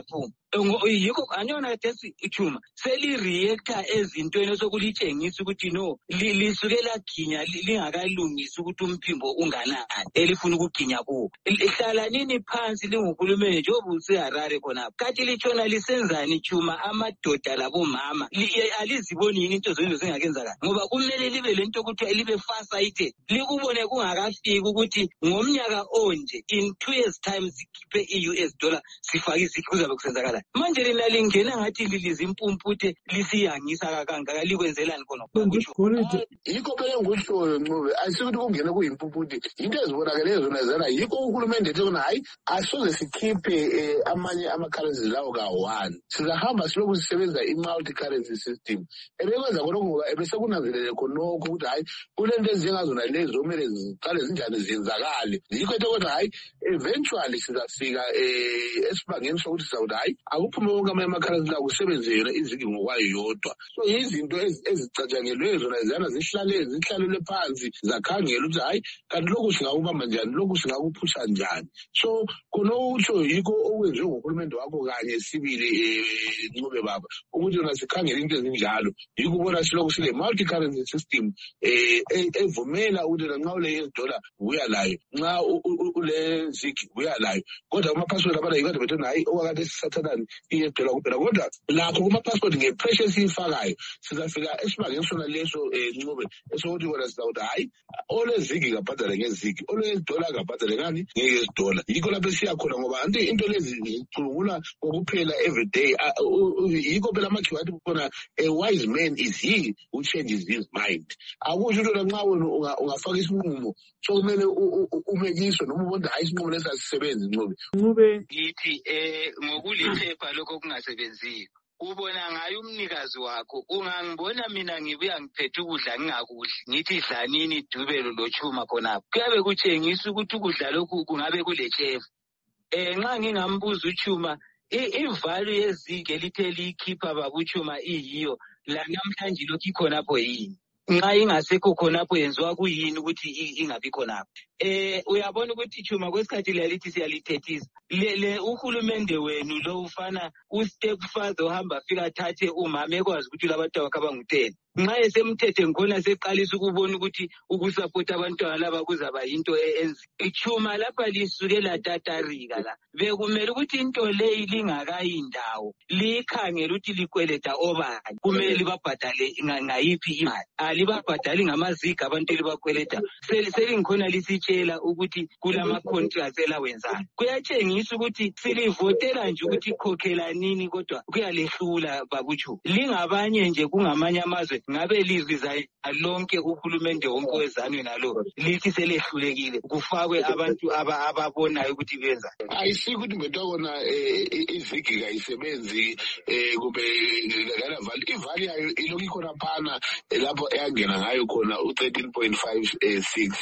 yikho anyona desi ichuma seli-reactor ezintweni sokulitshengisa ukuthi no lisuke laginya lingakalungisi ukuthi umphimbo unganani elifuna ukuginya kuwo. Hlala nini phansi linguhulumeni njengoba useHarare khonapho kathi litshona lisenzani chuma amadoda labomama aliziboni yini into zonke zingakenzakala ngoba kumele libe lento ukuthi libe farsighted likubone kungakafiki ukuthi ngomnyaka onje in two years time sikhiphe i-U S dollar sifake izikhi kuzabe kusenzakala. Manje lina lingena ngathi lilizimpumputhe lisiyangisa kangaka likwenzelani khona yikho phela ngushoyo Ncube asikuthi kungena kuyimpumputhi into ezibonakeleyo zona zana yikho uhulumende ethi khona hayi asoze sikhiphe amanye ama-currencies lawo ka-one sizahamba siloku sisebenza i-multi-currency system ebekwenza khonokho ngoba ebesekunanzelele khonokho ukuthi hayi kulento ezinjengazona lezi omele ziqale zinjani ziyenzakale yikho ethi kodwa hayi eventually sizafika esibangeni sokuthi sizawuthi hayi akuphume wonke amanye ama-currency lawo kusebenze yona iziki ngokwayo yodwa. So yizinto ezicatshangelweyo zona ziyana zihlale zihlalelwe phansi zakhangela ukuthi hayi kanti lokhu singakubamba njani lokhu singakuphusha njani. So khonoutsho yikho okwenziwe ngohulumende wakho kanye sibili Ncube baba ukuthi yona sikhangele into ezinjalo yikho ubona silokhu sile multi-currency system evumela ukuthi nxa ule U S dollar buya layo nxa ule ziki buya layo kodwa kuma-password abalayo kade bethona hayi okwakade sisathanani i-U S dollar kuphela kodwa lakho kuma-password nge-pressure esiyifakayo sizafika esibangeni sona leso Ncube esokuthi kona sizawuthi hayi oleziki kabhadale ngeziki ole-U S dollar kabhadale ngani nge-U S dollar yikho lapho esiyakhona ngoba anti into lezi zicubungula kokuphela everyday yikho phela amakhiwa athi khona a wise man is he who changes his mind. Akusho into nxa wena ungafaka isinqumo sokumele umekiswe noma ubona hayi isinqumo lesi asisebenzi Ncube. Ncube ngithi um ngokuliphepha lokho okungasebenziyo ubona ngayo umnikazi wakho ungangibona mina ngibuya ngiphethe ukudla ngingakudli ngithi dlanini idubelo lochuma khonapho kuyabe kutshengisa ukuthi ukudla lokhu kungabe kule chef. Eh nxa ngingambuza uchuma ivalue yezike lithe liyikhipha babuchuma iyiyo la namhlanje lokhu ikhonapho yini nxa ingasekho khonapho yenziwa kuyini ukuthi ingabi khonapho. Eh uyabona ukuthi chuma kwesikhathi lelithi siyalithethisa le uhulumende wenu lo ufana u-step father ohamba afika athathe umama ekwazi ukuthi labantu abanguteni nxa esemthethe ngikhona seqalisa ukubona ukuthi ukusapota abantwana laba kuzaba yinto enzi ichuma lapha lisuke latatarika la bekumele ukuthi into leyi lingakayindawo likhangela ukuthi likweleta obani kumele libabhadale ngayiphi imali alibabhadali ngamaziga abantu libakweleta selingikhona lisitshela ukuthi kulama-contracts elawenzayo kuyatshengisa ukuthi silivotela nje ukuthi khokhela nini kodwa kuyalehlula babuchu lingabanye nje kungamanye amazwe ngabe lizwi lonke uhulumende wonke wezanwe nalo lithi selehlulekile kufakwe abantu ababonayo ukuthi benza ayisiki ukuthi betokona izigi kayisebenzi kumbe kanavali ivali yayo ilokhu ikhona phana lapho eyangena ngayo khona u-thirteen point five six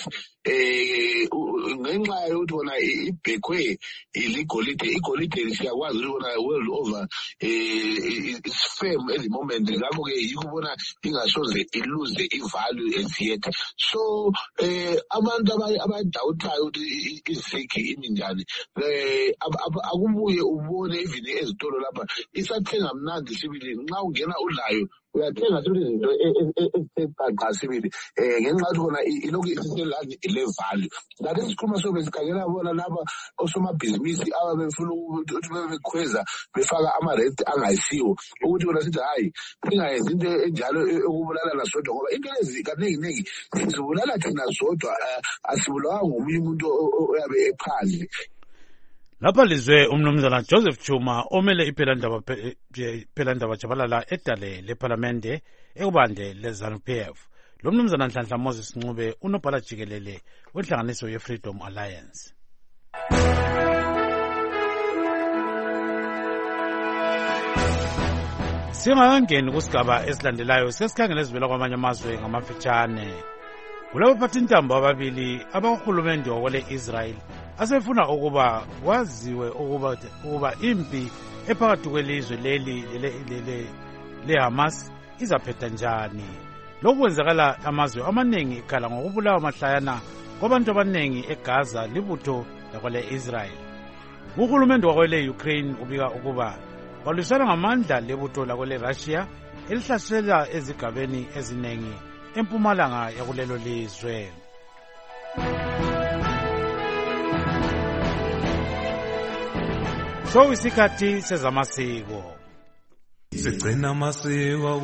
ngenxa yokuthi wona ibhekwe iligolide igolide siyakwazi ukuthi wona well over isfirm at the moment ngakho-ke yikho ubona ingasoze iluze ivalue as yet. So abantu abadawuthayo ukuthi iziki imi njani akubuye ubone even ezitolo lapha isathenga mnandi sibili nxa ungena udlayo uyathenga sibili izinto ezithe sibili ngenxa yokuthi khona ilokhu isiselani ile-value ngathi isikhuluma sobe sikhangela bona lapha osomabhizinisi ababefuna ukuthi bebekhweza befaka ama-rate angayisiwo ukuthi kona sithi hhayi singayenzi into enjalo okubulalana sodwa ngoba into lezi kaningi-ningi sizibulala thina zodwa asibulawa ngomunye umuntu oyabe ephandle. Lapha lizwe umnumzana Joseph Chuma omele iphelandaba iphelandaba jabalala edale leParlamente ekubande leZANU-P F. Lo mnumzana Nhlanhla Moses Ncube unobhala jikelele wenhlanganiso ye-Freedom Alliance. Singakangeni kusigaba esilandelayo sesikhangela ezivela kwamanye amazwe ngamafitshane. Kulabo baphathi intambo ababili abahulumende wakwele Israel asefuna ukuba kwaziwe ukuba ukuba impi ephakathi kwelizwe leli le-Hamas izaphetha njani. Lokhu kwenzakala amazwe amaningi ekhala ngokubulawa mahlayana kwabantu abaningi eGaza libutho lakwele Israel. Uhulumende wakwele Ukraine ubika ukuba balwisana ngamandla lebutho lakwele Russia elihlasela ezigabeni eziningi empumalanga yakulelo lizwe. So isikhathi sezamasiko. Sigcina amasiko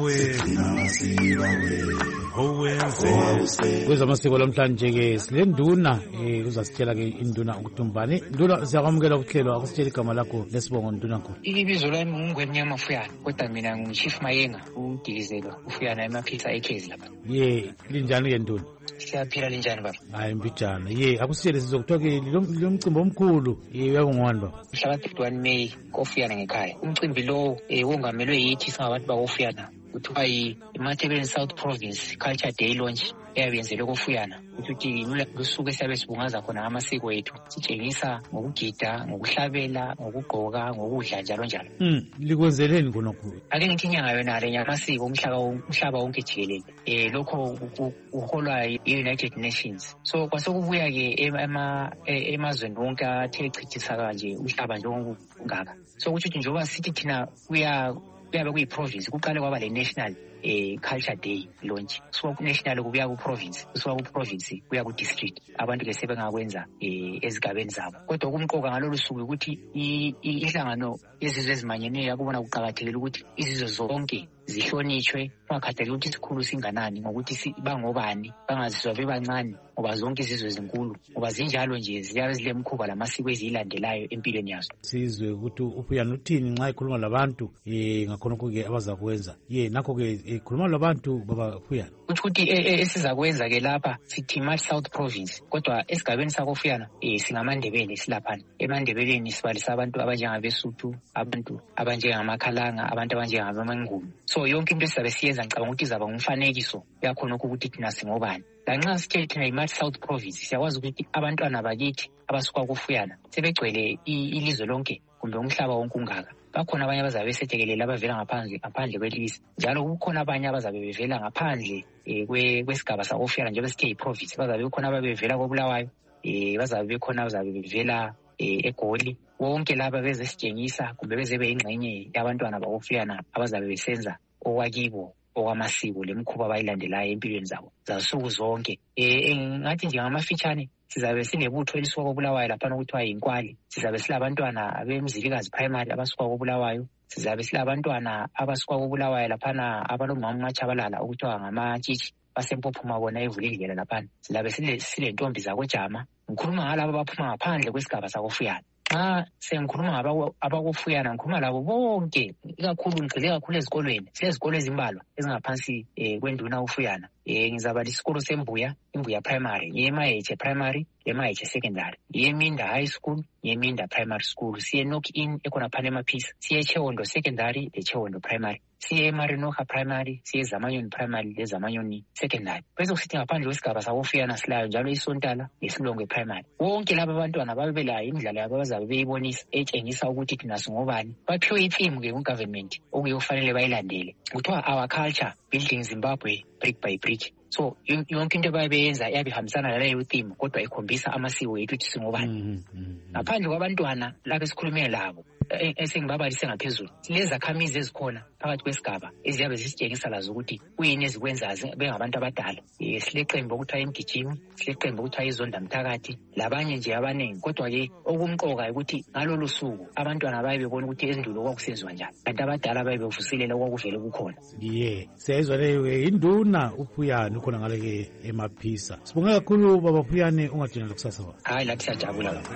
wethu kwezamasiko lamhlanje ke silenduna eh uzasitshela ke induna ukutumbani. Nduna siyakwamukela ukuhlelo akusitshela igama lakho lesibongo nduna nkulu. Ibizo lami ngungwemnyama Fuyana kodwa mina ngichief Mayenga uDikizelwa uFuyana emaphisa ekhezi lapha. Ye linjani ke nduna? Siyaphila linjani baba? Hayi mbijana. Ye akusitshele sizokuthoka lo mcimbi omkhulu uyakungwanda. Mhla thirty-one May koFuyana ngekhaya. Umcimbi lo eh wongamelwe yithi singabantu bakoFuyana kuthiwa iMatabeleland South Province Culture Day Launch eyabenzelwe koFuyana ukuthi lusuku esiyabe sibungaza khona amasiko ethu sitshengisa ngokugida ngokuhlabela ngokugqoka ngokudla njalo njalo. Mm likwenzeleni khonokho? Ake ngithi inyanga yona le nyamasiko umhlaba umhlaba wonke jikelele eh lokho uholwa yi-United Nations. So kwasekubuya ke ema emazweni wonke athe chithisa kanje umhlaba nje ongaka. So ukuthi njengoba sithi thina kuya kuyabe kuyi-province kuqale kwaba le national eh culture day launch. So national kubuya ku-province kusuka ku-province kuya ku-district abantu ke sebengakwenza eh ezigabeni zabo. Kodwa kumqoka ngalolu suku ukuthi inhlangano yezizwe ezimanyeneyo yakubona kuqakathekile ukuthi izizwe zonke zihlonitshwe ungakhathali ukuthi isikhulu singanani ngokuthi bangobani bangazizwa bebancane ngoba zonke izizwe ezinkulu ngoba zinjalo nje ziyabe zilemkhuba lamasiko eziyilandelayo empilweni yazo. Sizwe ukuthi uFuyana uthini nxa ikhuluma labantu eh ngakhonokho ke abazakwenza. Ye nakho ke ikhuluma labantu baba Fuyana ukuthi esizakwenza ke lapha sithi March South Province kodwa esigabeni sakoFuyana eh singamandebele silaphana. Emandebeleni sibalisa abantu abanjengabesuthu abantu abanjengamakhalanga abantu abanjengabamangumu. So yonke into esizabe siyenza ngicabanga ukuthi izaba ngumfanekiso yakhonokho ukuthi thina singobani. Lanxa sithe thina iMarch South Province siyakwazi ukuthi abantwana bakithi abasuka koFuyana sebegcwele ilizwe lonke kumbe umhlaba wonke ungaka. Bakhona abanye abazabe besethekelela abavela ngaphandle ngaphandle kwelizwe njalo kukhona abanye abazabe bevela ngaphandle kwesigaba sakoFuyana njengoba sithe iprovince. Bazabe bekhona ababevela koBulawayo eh bazabe bekhona abazabe bevela eGoli. Wonke laba beze sitshengisa kumbe beze beyingxenye yabantwana bakoFuyana abazabe besenza okwakibo okwamasiko lemkhuba abayilandelayo empilweni zabo zasuku zonke. Eh ngathi nje ngamafitshane sizabe sinebutho elisuka koBulawayo lapha nokuthiwa yiNkwali. Sizabe silabantwana abemzilikazi primary abasuka koBulawayo. Sizabe silabantwana abasuka koBulawayo lapha abalomama machabalala okuthiwa ngamatshitshi basempophuma bona evulekile lapha. Sizabe sile silentombi zakojama. Ngikhuluma ngalabo abaphuma ngaphandle kwesigaba sakoFuyana. Xa sengikhuluma abakoFuyana ngikhuluma labo bonke ikakhulu ngigxile kakhulu ezikolweni sezikolo ezimbalwa ezingaphansi kwenduna uFuyana. Eh ngizaba isikolo sembuya imbuya primary yeMayeche primary yeMayeche secondary yeMinda high school yeMinda primary school siye knock in ekhona phana emaphisa siye Chewondo secondary leChewondo primary siye Marinoha primary siye Zamanyoni primary leZamanyoni secondary. Bese kusithi ngaphandle kwesigaba sakoFuyana silayo njalo iSontala leSilongwe primary. Wonke laba abantwana babe belayo imidlalo yabo bazabe beyibonisa etshengisa ukuthi thina singobani. Baphiwe itheme ke kugovernment okuyofanele bayilandele kuthiwa our culture building Zimbabwe brick by brick. So yonke into abayenza yabihambisana naleyo theme kodwa ikhombisa amasiko ethu ukuthi singobani. Ngaphandle kwabantwana lapho esikhulumile labo esengibabalise ngaphezulu silezakhamizi ezikhona phakathi kwesigaba eziyabe zisitshengisa lazo ukuthi kuyini ezikwenzayo bengabantu abadala. Sileqembu okuthiwa imgijimi sileqembu okuthiwa izonda mthakathi labanye nje abaningi. Kodwa ke okumqoka ukuthi ngalolu suku abantwana baye bebona ukuthi endulo kwakusenziwa njani kanti abadala baye bevusilela okwakuvele kukhona. Ye siyayizwa leyo induna uFuyana ukhona ngale ke emaphisa. Sibonga kakhulu baba Fuyane ungadina lokusasa ba. Hayi lathi siyajabula baba.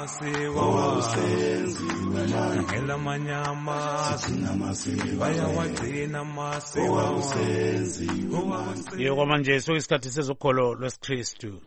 Ngela manyama bayawagcina amasiko yebo manje so isikhathi sezokholo lwesikristu.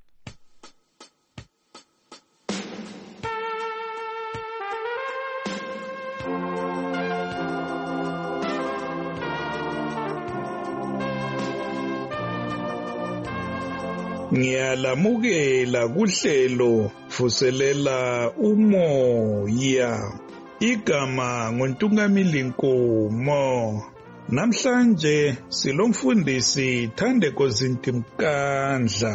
Ngiyalamukela kuhlelo vuselela umoya. Igama nguNtungamili Nkomo. Namhlanje silomfundisi Thandeko Zintimkandla.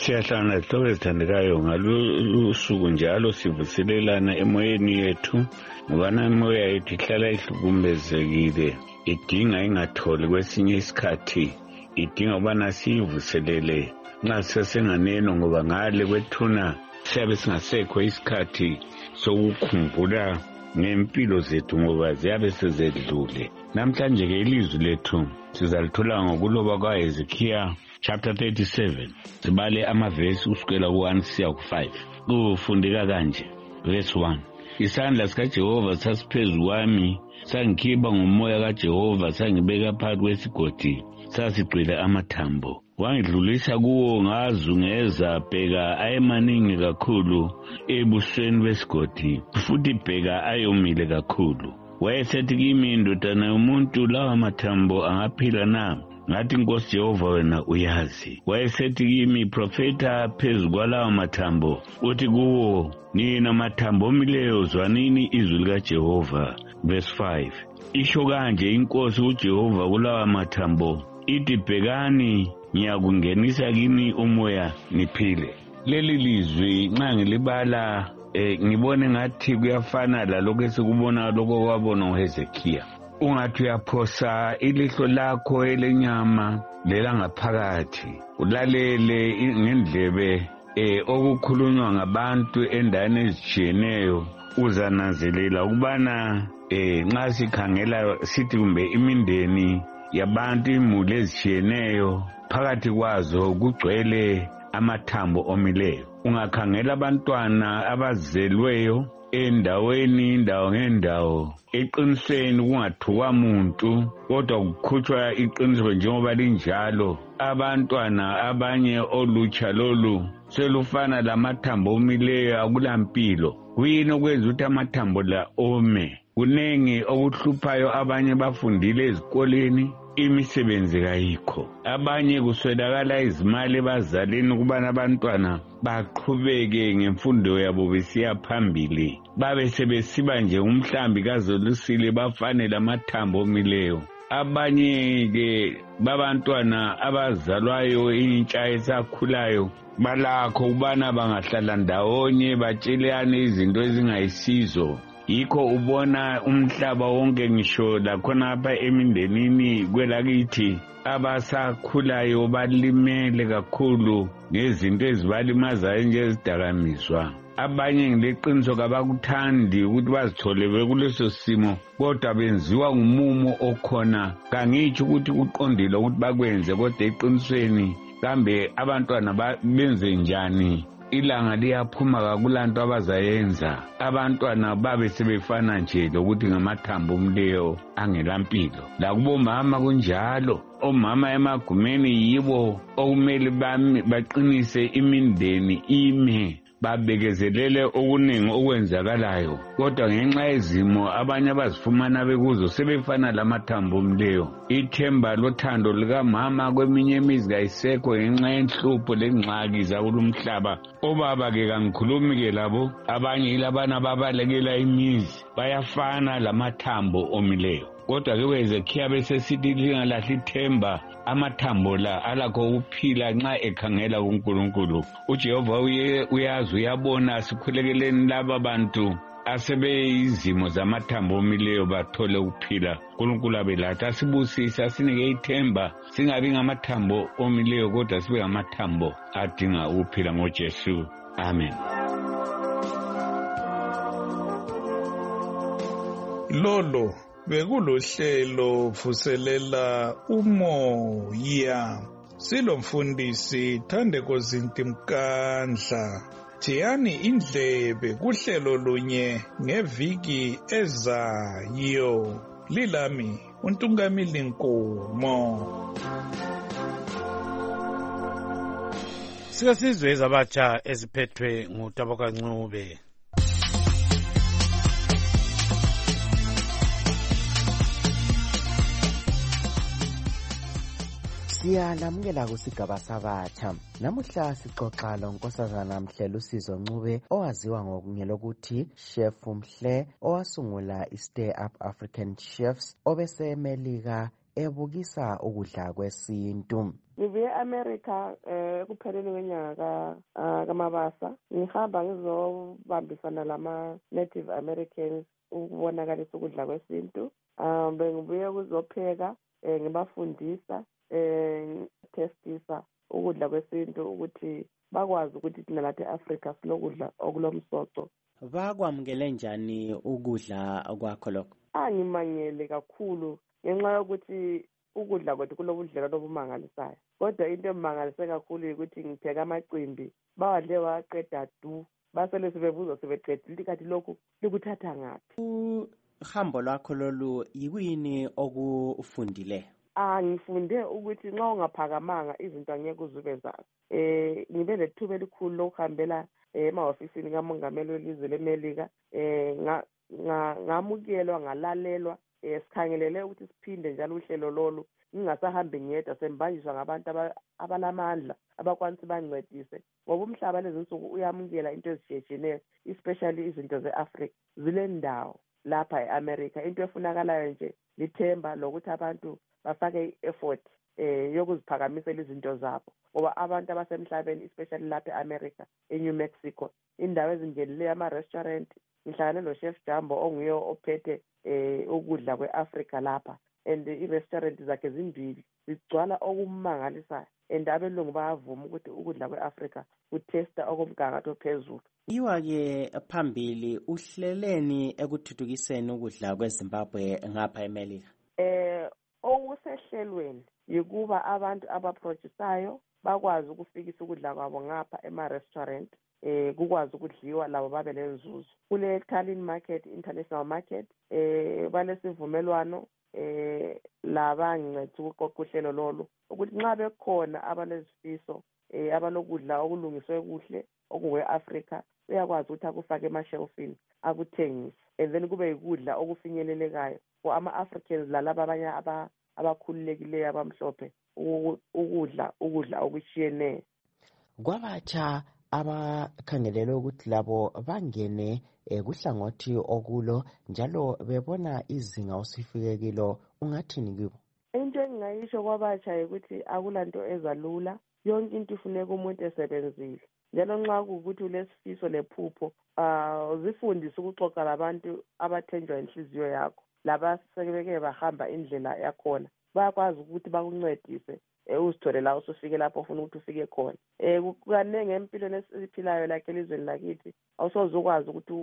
Siyahlangana zihloko ezithandekayo ngalusuku njalo sivuselelana emoyeni yethu ngobana imoya yethu ihlala ihlukumezekile, idinga ingatholi kwesinye isikhathi, idinga ukubana siyivuselele nxa sisesenganeno ngoba ngale kwethuna siyabe singasekho isikhathi sokukhumbula ngempilo zethu ngoba ziyabe sezedlule. Namhlanje-ke ilizwi lethu sizalithola ngokuloba kwaHezekiya chapter thirty-seven, sibale amavesi kusukela ku-one siya ku-five. Kufundeka kanje, verse one. Isandla sikaJehova sasiphezu kwami, sangikhipha ngomoya kaJehova, sangibeka phakathi kwesigodi, sasigcwele amathambo. Wangidlulisa kuwo ngazungeza, bheka ayemaningi kakhulu ebusweni besigodi, futhi bheka ayomile kakhulu. Wayesethi kimi, ndodana yomuntu, lawa mathambo angaphila na? Ngathi, Nkosi Jehova, wena uyazi. Wayesethi kimi, profeta phezu kwalawa mathambo, uthi kuwo, nina mathambo omileyo, zwanini izwi likaJehova. Verse five. Isho kanje inkosi uJehova kulawa mathambo, ithi, bhekani, ngiyakungenisa kini umoya niphile. Leli lizwi nxa ngilibala eh, ngibone ngathi kuyafana lalokho esikubona lokho kwabona uHezekiya. Ungathi uyaphosa ilihlo lakho elenyama lelangaphakathi, ulalele ngendlebe eh, okukhulunywa ngabantu endaweni ezitshiyeneyo, uzananzelela ukubana eh, nxa sikhangela sithi kumbe imindeni yabantu, imuli ezitshiyeneyo, phakathi kwazo kugcwele amathambo omileyo. Ungakhangela abantwana abazelweyo endaweni indawo ngendawo, eqinisweni kungathukwa muntu, kodwa kukhutshwa iqiniso njengoba linjalo. Abantwana abanye olutsha lolu selufana lamathambo omileyo, akulampilo. Kuyini okwenza ukuthi amathambo la ome? Kunengi okuhluphayo. Abanye bafundile ezikoleni, imisebenzi kayikho. Abanye kuswelakala izimali ebazalini ukubana abantwana baqhubeke ngemfundo yabo besiya phambili, babe sebesiba nje umhlambi kazolusile, bafanele amathambo omileyo. Abanye-ke babantwana abazalwayo intsha esakhulayo balakho ukubana bangahlala ndawonye batshelane izinto ezingayisizo. Yikho ubona umhlaba wonke, ngisho lakhonapha emindenini kwelakithi, abasakhulayo balimele kakhulu ngezinto ezibalimazayo njengezidakamizwa. Abanye ngileqiniso kabakuthandi ukuthi bazithole bekuleso simo, kodwa benziwa ngumumo okhona. Kangitsho ukuthi kuqondile ukuthi bakwenze, kodwa eqinisweni kambe abantwana benze njani? Ilanga liyaphuma kakulanto abazayenza. Abantwana babe sebefana nje lokuthi ngamathambo omleyo angelampilo. Lakubomama kunjalo. Omama emagumeni yibo okumele baqinise imindeni ime, babekezelele okuningi okwenzakalayo, kodwa ngenxa yezimo abanye abazifumana bekuzo sebefana lamathambo omleyo. Ithemba lothando likamama kweminye imizi kayisekho ngenxa yenhlupho lengxaki zakulumhlaba. Obaba-ke kangikhulumi-ke labo, abanye yilabana babalekela imizi, bayafana lamathambo omileyo. Kodwa-ke uHezekiya besesithi lingalahli ithemba, amathambo la alakho ukuphila nxa ekhangela kuNkulunkulu. UJehova uyazi, uyabona, sikhulekeleni laba bantu asebeyizimo zamathambo omileyo bathole ukuphila. uNkulunkulu abelathi, asibusise, asinike ithemba, singabi ngamathambo omileyo kodwa sibe ngamathambo adinga ukuphila ngoJesu. Amen. Lolo bekulohlelo vuselela umoya. Silomfundisi Thandeko Zinti Mkandla. Thiyani indlebe kuhlelo lunye ngeviki ezayo. Lilami uNtungamili Nkomo. Sike sizwe ezabatsha eziphethwe nguTaboka Ncube. Siyalamukela kusigaba sabatsha. Namuhla sixoxa lonkosazana Mhlelo Sizo Ncube owaziwa ngelokuthi Chef Mhle, owasungula iStay Up African Chefs, obesemelika ebukisa ukudla kwesintu. Ngibuye e-America ekupheleni kwenyanga kaMabasa. Ngihamba ngizobambisana lama-Native Americans ukubonakalisa ukudla kwesintu. Um, bengibuye ukuzopheka, ngibafundisa, testisa ukudla kwesintu ukuthi bakwazi ukuthi thina lapha e-Africa silokudla okulomsoco. Bakwamukele njani ukudla kwakho lokho? Angimangele kakhulu ngenxa yokuthi ukudla kwethu kulobudlelwano obumangalisayo. Kodwa into emangalise kakhulu ukuthi ngipheka amacimbi, bawadle waqeda du, basele sibebuza sebeqedile kathi lokhu likuthatha ngaphi. Uhambo lwakho lolu yikuyini okufundile? Ah, ngifunde ukuthi nxa ungaphakamanga izinto angeke uzube zazi. Eh, ngibe lethuba elikhulu lokuhambela emahofisini kamongameli welizwe leMelika. Eh, ngamukelwa ngalalelwa. Eh, sikhangelele ukuthi siphinde njalo uhlelo lolu ngingasahambi ngedwa, sembanjiswa ngabantu abalamandla abakwanisa bancedise. Ngoba umhlaba lezi nsuku uyamukela into ezishiyetshiyeneyo, especially izinto ze-Africa zile ndawo lapha e-America. Into efunakalayo nje lithemba lokuthi abantu bafake i-effort eh yokuziphakamisela izinto zabo, ngoba abantu abasemhlabeni especially lapha e-America, e-New Mexico, indawo ezingenileyo ama-restaurant. Ngihlangane no-Chef Jambo onguye ophethe eh ukudla kwe-Africa lapha, and i-restaurant zakhe zimbili zigcwala okumangalisayo, and abelungu bayavuma ukuthi ukudla kwe-Africa kutesta okumgangatho ophezulu. Iwa-ke phambili uhleleni ekuthuthukiseni ukudla kweZimbabwe ngapha eMelika? Eh okusehlelweni yikuba abantu abaprodusayo bakwazi ukufikisa ukudla kwabo ngapha ema-restaurant, eh kukwazi ukudliwa labo babe lenzuzo. Kule Tallinn market, international market, eh balesivumelwano eh labanginceda ukuqoqa uhlelo lolu ukuthi nxa bekhona abalezifiso eh abalokudla okulungiswe kuhle okuwe-Africa uyakwazi ukuthi akufake emashelfini akuthengise, and then kube yikudla okufinyelelekayo for ama-Africans lalaba abanye abakhululekileyo abamhlophe ukudla ukudla okushiyeneyo. Kwabatsha abakhangelele ukuthi labo bangene kuhlangothi okulo njalo bebona izinga osifike kilo, ungathini kibo? Into engingayisho kwabatsha ukuthi akulanto ezalula, yonke into ifuneka umuntu esebenzile. Njalo nxa kuukuthi ulesifiso lephupho, ah zifundise ukuxoxa labantu abathenjwa inhliziyo yakho, laba sebeke bahamba indlela yakhona, bayakwazi ukuthi bakuncedise uzithole la usufike lapho ufuna ukuthi ufike khona. Eh kukanenge empilweni esiphilayo lakhe elizweni lakithi awusozokwazi ukuthi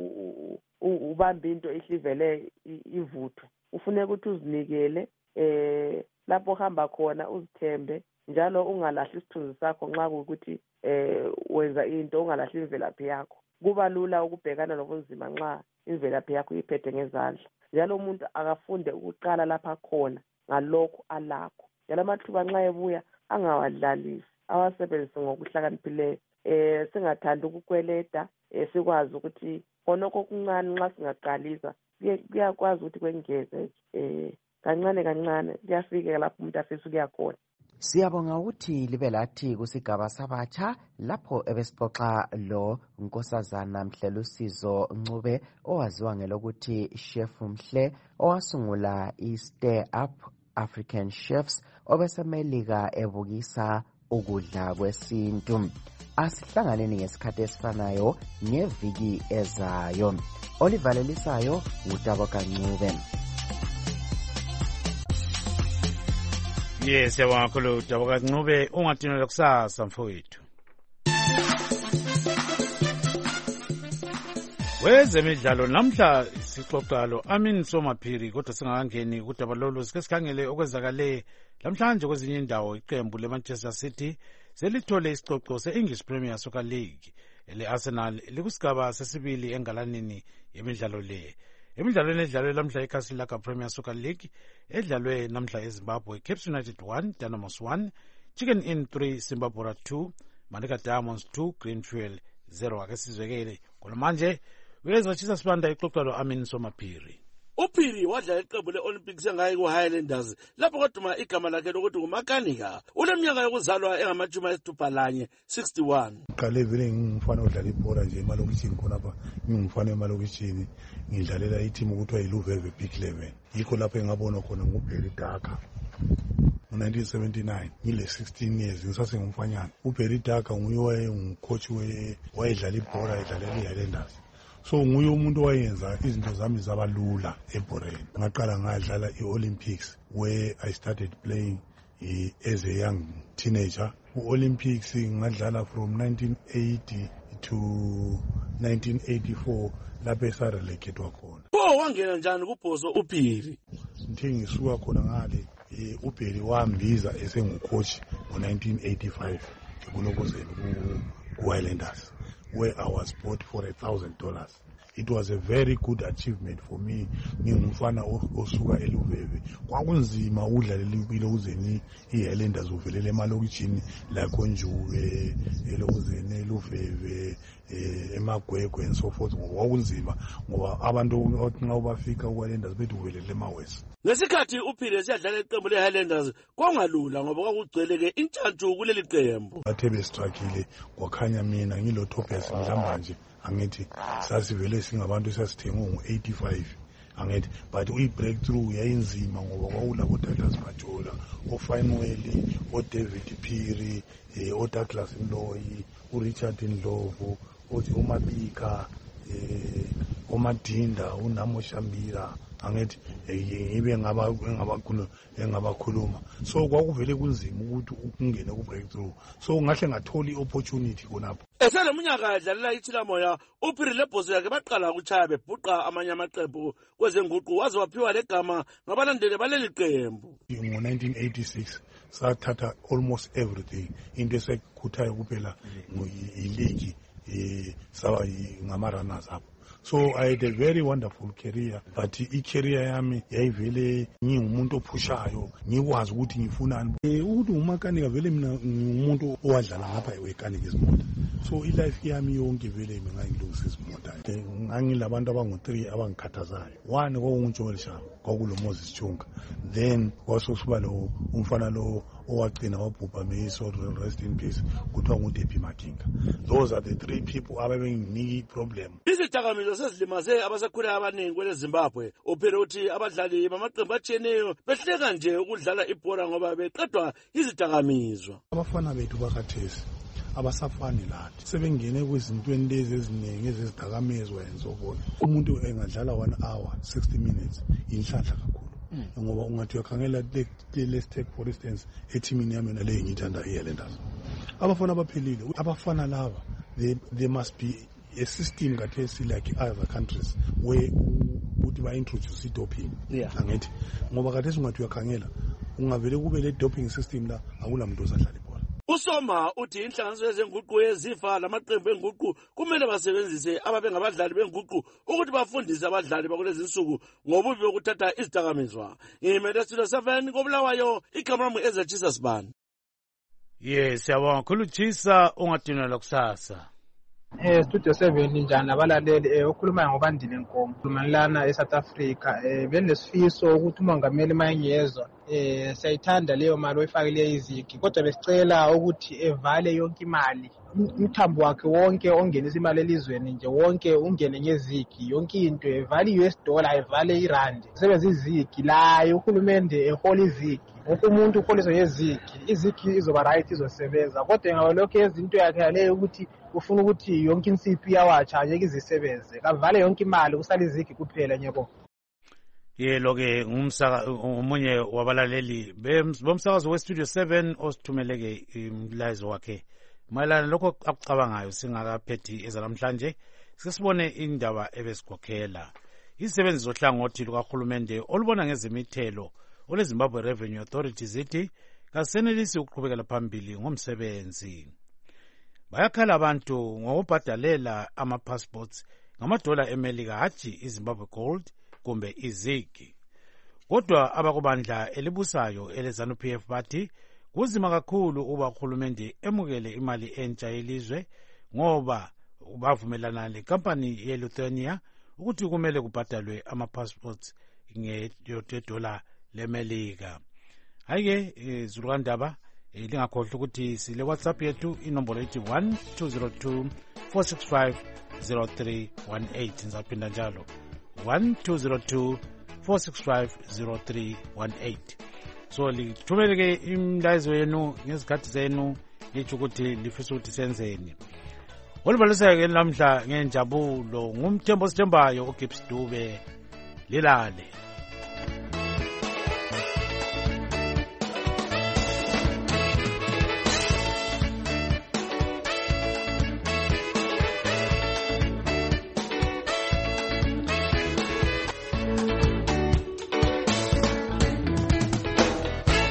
ubambe into ihlivele ivuthu. Ufuneka ukuthi uzinikele eh lapho uhamba khona, uzithembe njalo ungalahli isithunzi sakho nxa ukuthi eh wenza into ungalahli imvelaphi yakho. Kuba lula ukubhekana nobunzima nxa imvelaphi yakho iphethe ngezandla. Njalo umuntu akafunde ukuqala lapha khona ngalokho alakho. Njalo amathuba nxa ebuya angawadlalisi, awasebenzise ngokuhlakaniphileyo. Eh singathandi ukukweleda, eh sikwazi ukuthi khonokho okuncane nxa singaqalisa kuyakwazi ukuthi kwengeze eh kancane kancane kuyafika lapho umuntu afisa ukuya khona. Siyabonga ukuthi libe lathi kusigaba sabatsha lapho ebesixoxa lo Nkosazana Mhlelusizo Ncube owaziwa ngelokuthi Chef Mhle, owasungula i-Stay Up African Chefs, obesemelika ebukisa ukudla kwesintu. Asihlanganeni ngesikhathi esifanayo ngeviki ezayo. Olivalelisayo uTaboka Ncube. Yes, yabonga kakhulu Taboka Ncube. Ungatinela kusasa mfowethu. Wezemidlalo namhla sixoxa lo Amin Somaphiri, kodwa singakangeni kudaba lolu sike sikhangele okwenzakale lamhlanje kwezinye indawo. Iqembu leManchester City selithole isicoco se-English Premier Soccer League. Ele-Arsenal likusigaba sesibili engalanini yemidlalo le. Emidlalweni edlalwe lamhla eCastle Premier Soccer League edlalwe namhla eZimbabwe, Cape United one, Dynamos one, Chicken Inn three, Simbabura two, Manika Diamonds two, Greenfield zero. Ake sizwekele ngoba manje uyezwachisa sibanda ixoxa lo Amin Somaphiri. uPhiri wadlala iqembu le-Olympics engayi ku-Highlanders lapho koduma igama lakhe lokuthi ngumakanika. Uneminyaka yokuzalwa engamajumi ayisithupha lanye, sixty-one. Qale vele ngingumfana odlala ibhola nje emalokishini khonapha, ngingumfana emalokishini ngidlalela iteam ukuthiwa yiLuveve Big eleven. Yikho lapho engabona khona nguBerry Daka. nineteen seventy-nine ngile sixteen years ngisasengumfanyana. uBerry Daka nguye wayengumcoach wayedlala ibhola edlalela iHighlanders. So nguye umuntu wayenza izinto zami zabalula ebhoreni. Ngaqala ngadlala i-Olympics where I started playing uh, as a young teenager. U-Olympics ngadlala from nineteen eighty to nineteen eighty-four lapho esarelegedwa khona. Pho wangena njani kuBhozo uPhiri? Ngithe ngisuka khona ngale uBerry wambiza esengucoach ngo-nineteen eighty-five ekulobozeni ku-Highlanders where I was bought for a thousand dollars. It was a very good achievement for me. Ngingumfana osuka eLuveve. Kwakunzima udlalela impilo uzeni iHighlanders uvelele emalokishini la Konjuke, elokuzeni eLuveve, eMagwegwe and so forth. Kwakunzima ngoba abantu nxa ubafika kuHighlanders bethi uvelele emawesi. Ngesikhathi uPhiri siyadlala iqembu leHighlanders kwangalula ngoba kwakugcweleke intshantshu kuleli qembu. Bathe bestruggle kwakhanya mina ngilo Tobias Mhlamba nje angithi sasivele singabantu sasithenga ngo-eighty-five angithi but uyi-breakthrough yayinzima ngoba kwakulabo Douglas Majola, oFinewell, oDavid Phiri, oDouglas Mloyi, uRichard Ndlovu, uMabika, uMadinda, uNamo Shambira angithi ngibe ngabakhuluma engabakhuluma. So kwakuvele kunzima ukuthi ukungena ku-breakthrough. So ngahle ngatholi i-opportunity khonapho. Eseleminyaka edlalela iThiramoya, uPhiri lebhozo yakhe baqala ukuchaya bebhuqa amanye amaqembu kwezenguqu waze waphiwa legama ngabalandeli baleli qembu. Ngo-nineteen eighty-six sathatha almost everything. Into esekukhuthayo kuphela yiligi saba ngama-runners up. So I had a very wonderful career, but i-career yami yayivele ngingumuntu ophushayo, ngikwazi ukuthi ngifunani. Ukuthi umakanika vele mina ngumuntu owadlala ngapha ewekanika izimota. So i-life yami yonke vele mina ngangilungisa izimota. Ngangilabantu abangu-three abangikhathazayo. One kwakunguJoel Shaba, kwakulo Moses Chunga. Then kwasusiba lo umfana lo owagcina wabhubha meyiso, rest in peace, kuthiwa nguDebbie Makinga. Those are the three people ababenginiki problem. Izidakamizwa sezilimaze abasakhula abaningi kwele Zimbabwe. uPhiri uthi abadlali bamaqembu atshiyeneyo behleka nje ukudlala ibhola ngoba beqedwa izidakamizwa. Abafana bethu bakhathesi abasafani lathi sebengene kwizintweni lezi eziningi ezidakamizwa enzobona. Umuntu engadlala one hour sixty minutes inhlanhla kakhulu. Ngoba ungathi uyakhangela let's take for instance ethimini yami nale ngithanda iHighlanders. Abafana abaphilile, abafana laba they there must be a system kathesi like other countries where uthi ba introduce doping. Angithi ngoba kathesi ungathi uyakhangela ungavele kube le doping system la akulamuntu osadlala ibhola. uSoma uthi inhlanganiso yezenguqu yezifa lamaqembu enguqu kumele basebenzise ababengabadlali benguqu ukuthi bafundise abadlali bakulezi insuku ngobubi bokuthatha izidakamizwa. Ngimele Studio seven koBulawayo, igama lami eZachisa Sibani. Yes, siyabonga kakhulu Chisa, ungadinela kusasa. Eh Studio seven njani abalaleli eh ukhuluma ngobandile Nkomo khulumalana eSouth Africa eh benesifiso ukuthi umongameli mayengezwa eh sayithanda leyo mali oyifakile izigi kodwa besicela ukuthi evale yonke imali umthambo wakhe wonke ongenisa imali elizweni nje wonke ungene ngezigi yonke into evale i-U S dollar evale irand sebenza izigi la uhulumende ehola izigi wonke umuntu uholiswa ngezigi izigi izoba right izosebenza kodwa ngawolokho izinto yakhe leyo ukuthi ufuna ukuthi yonke insiphi yawacha ake izisebenze kavale yonke imali kusala izigi kuphela nyebo. Yelo ke ngumsaka umunye wabalaleli bomsakazo weStudio seven osithumeleke imlayizo wakhe mayelana lokho akucabangayo singakaphethi ezalamhlanje. Sesibone indaba ebesikhokhela izisebenzi zohlangothi lukahulumende olubona ngezemithelo oleZimbabwe Revenue Authority zithi kasenelisi ukuqhubekela phambili ngomsebenzi. Bayakhala abantu ngokubhadalela ama-passports ngamadola eMelika hatshi iZimbabwe Gold kumbe izigi. Kodwa abakubandla elibusayo eleZANU-P F bathi kuzima kakhulu uba uhulumende emukele imali entsha yelizwe ngoba bavumelana lenkampani yeLithuania ukuthi kumele kubhadalwe ama-passports ngedola lemelika. Hayi-ke zulukandaba lingakhohlwa ukuthi sile WhatsApp yethu inombolo ethi one two zero two four six five zero three one eight. Ngizaphinda njalo one two zero two four six five zero three one eight. So lithumeleke imlayezo yenu ngezikhathi zenu litsho ukuthi lifisa ukuthi senzeni. Olubaliseke namhla ngenjabulo ngumthembo sithembayo uGibbs Dube lilale.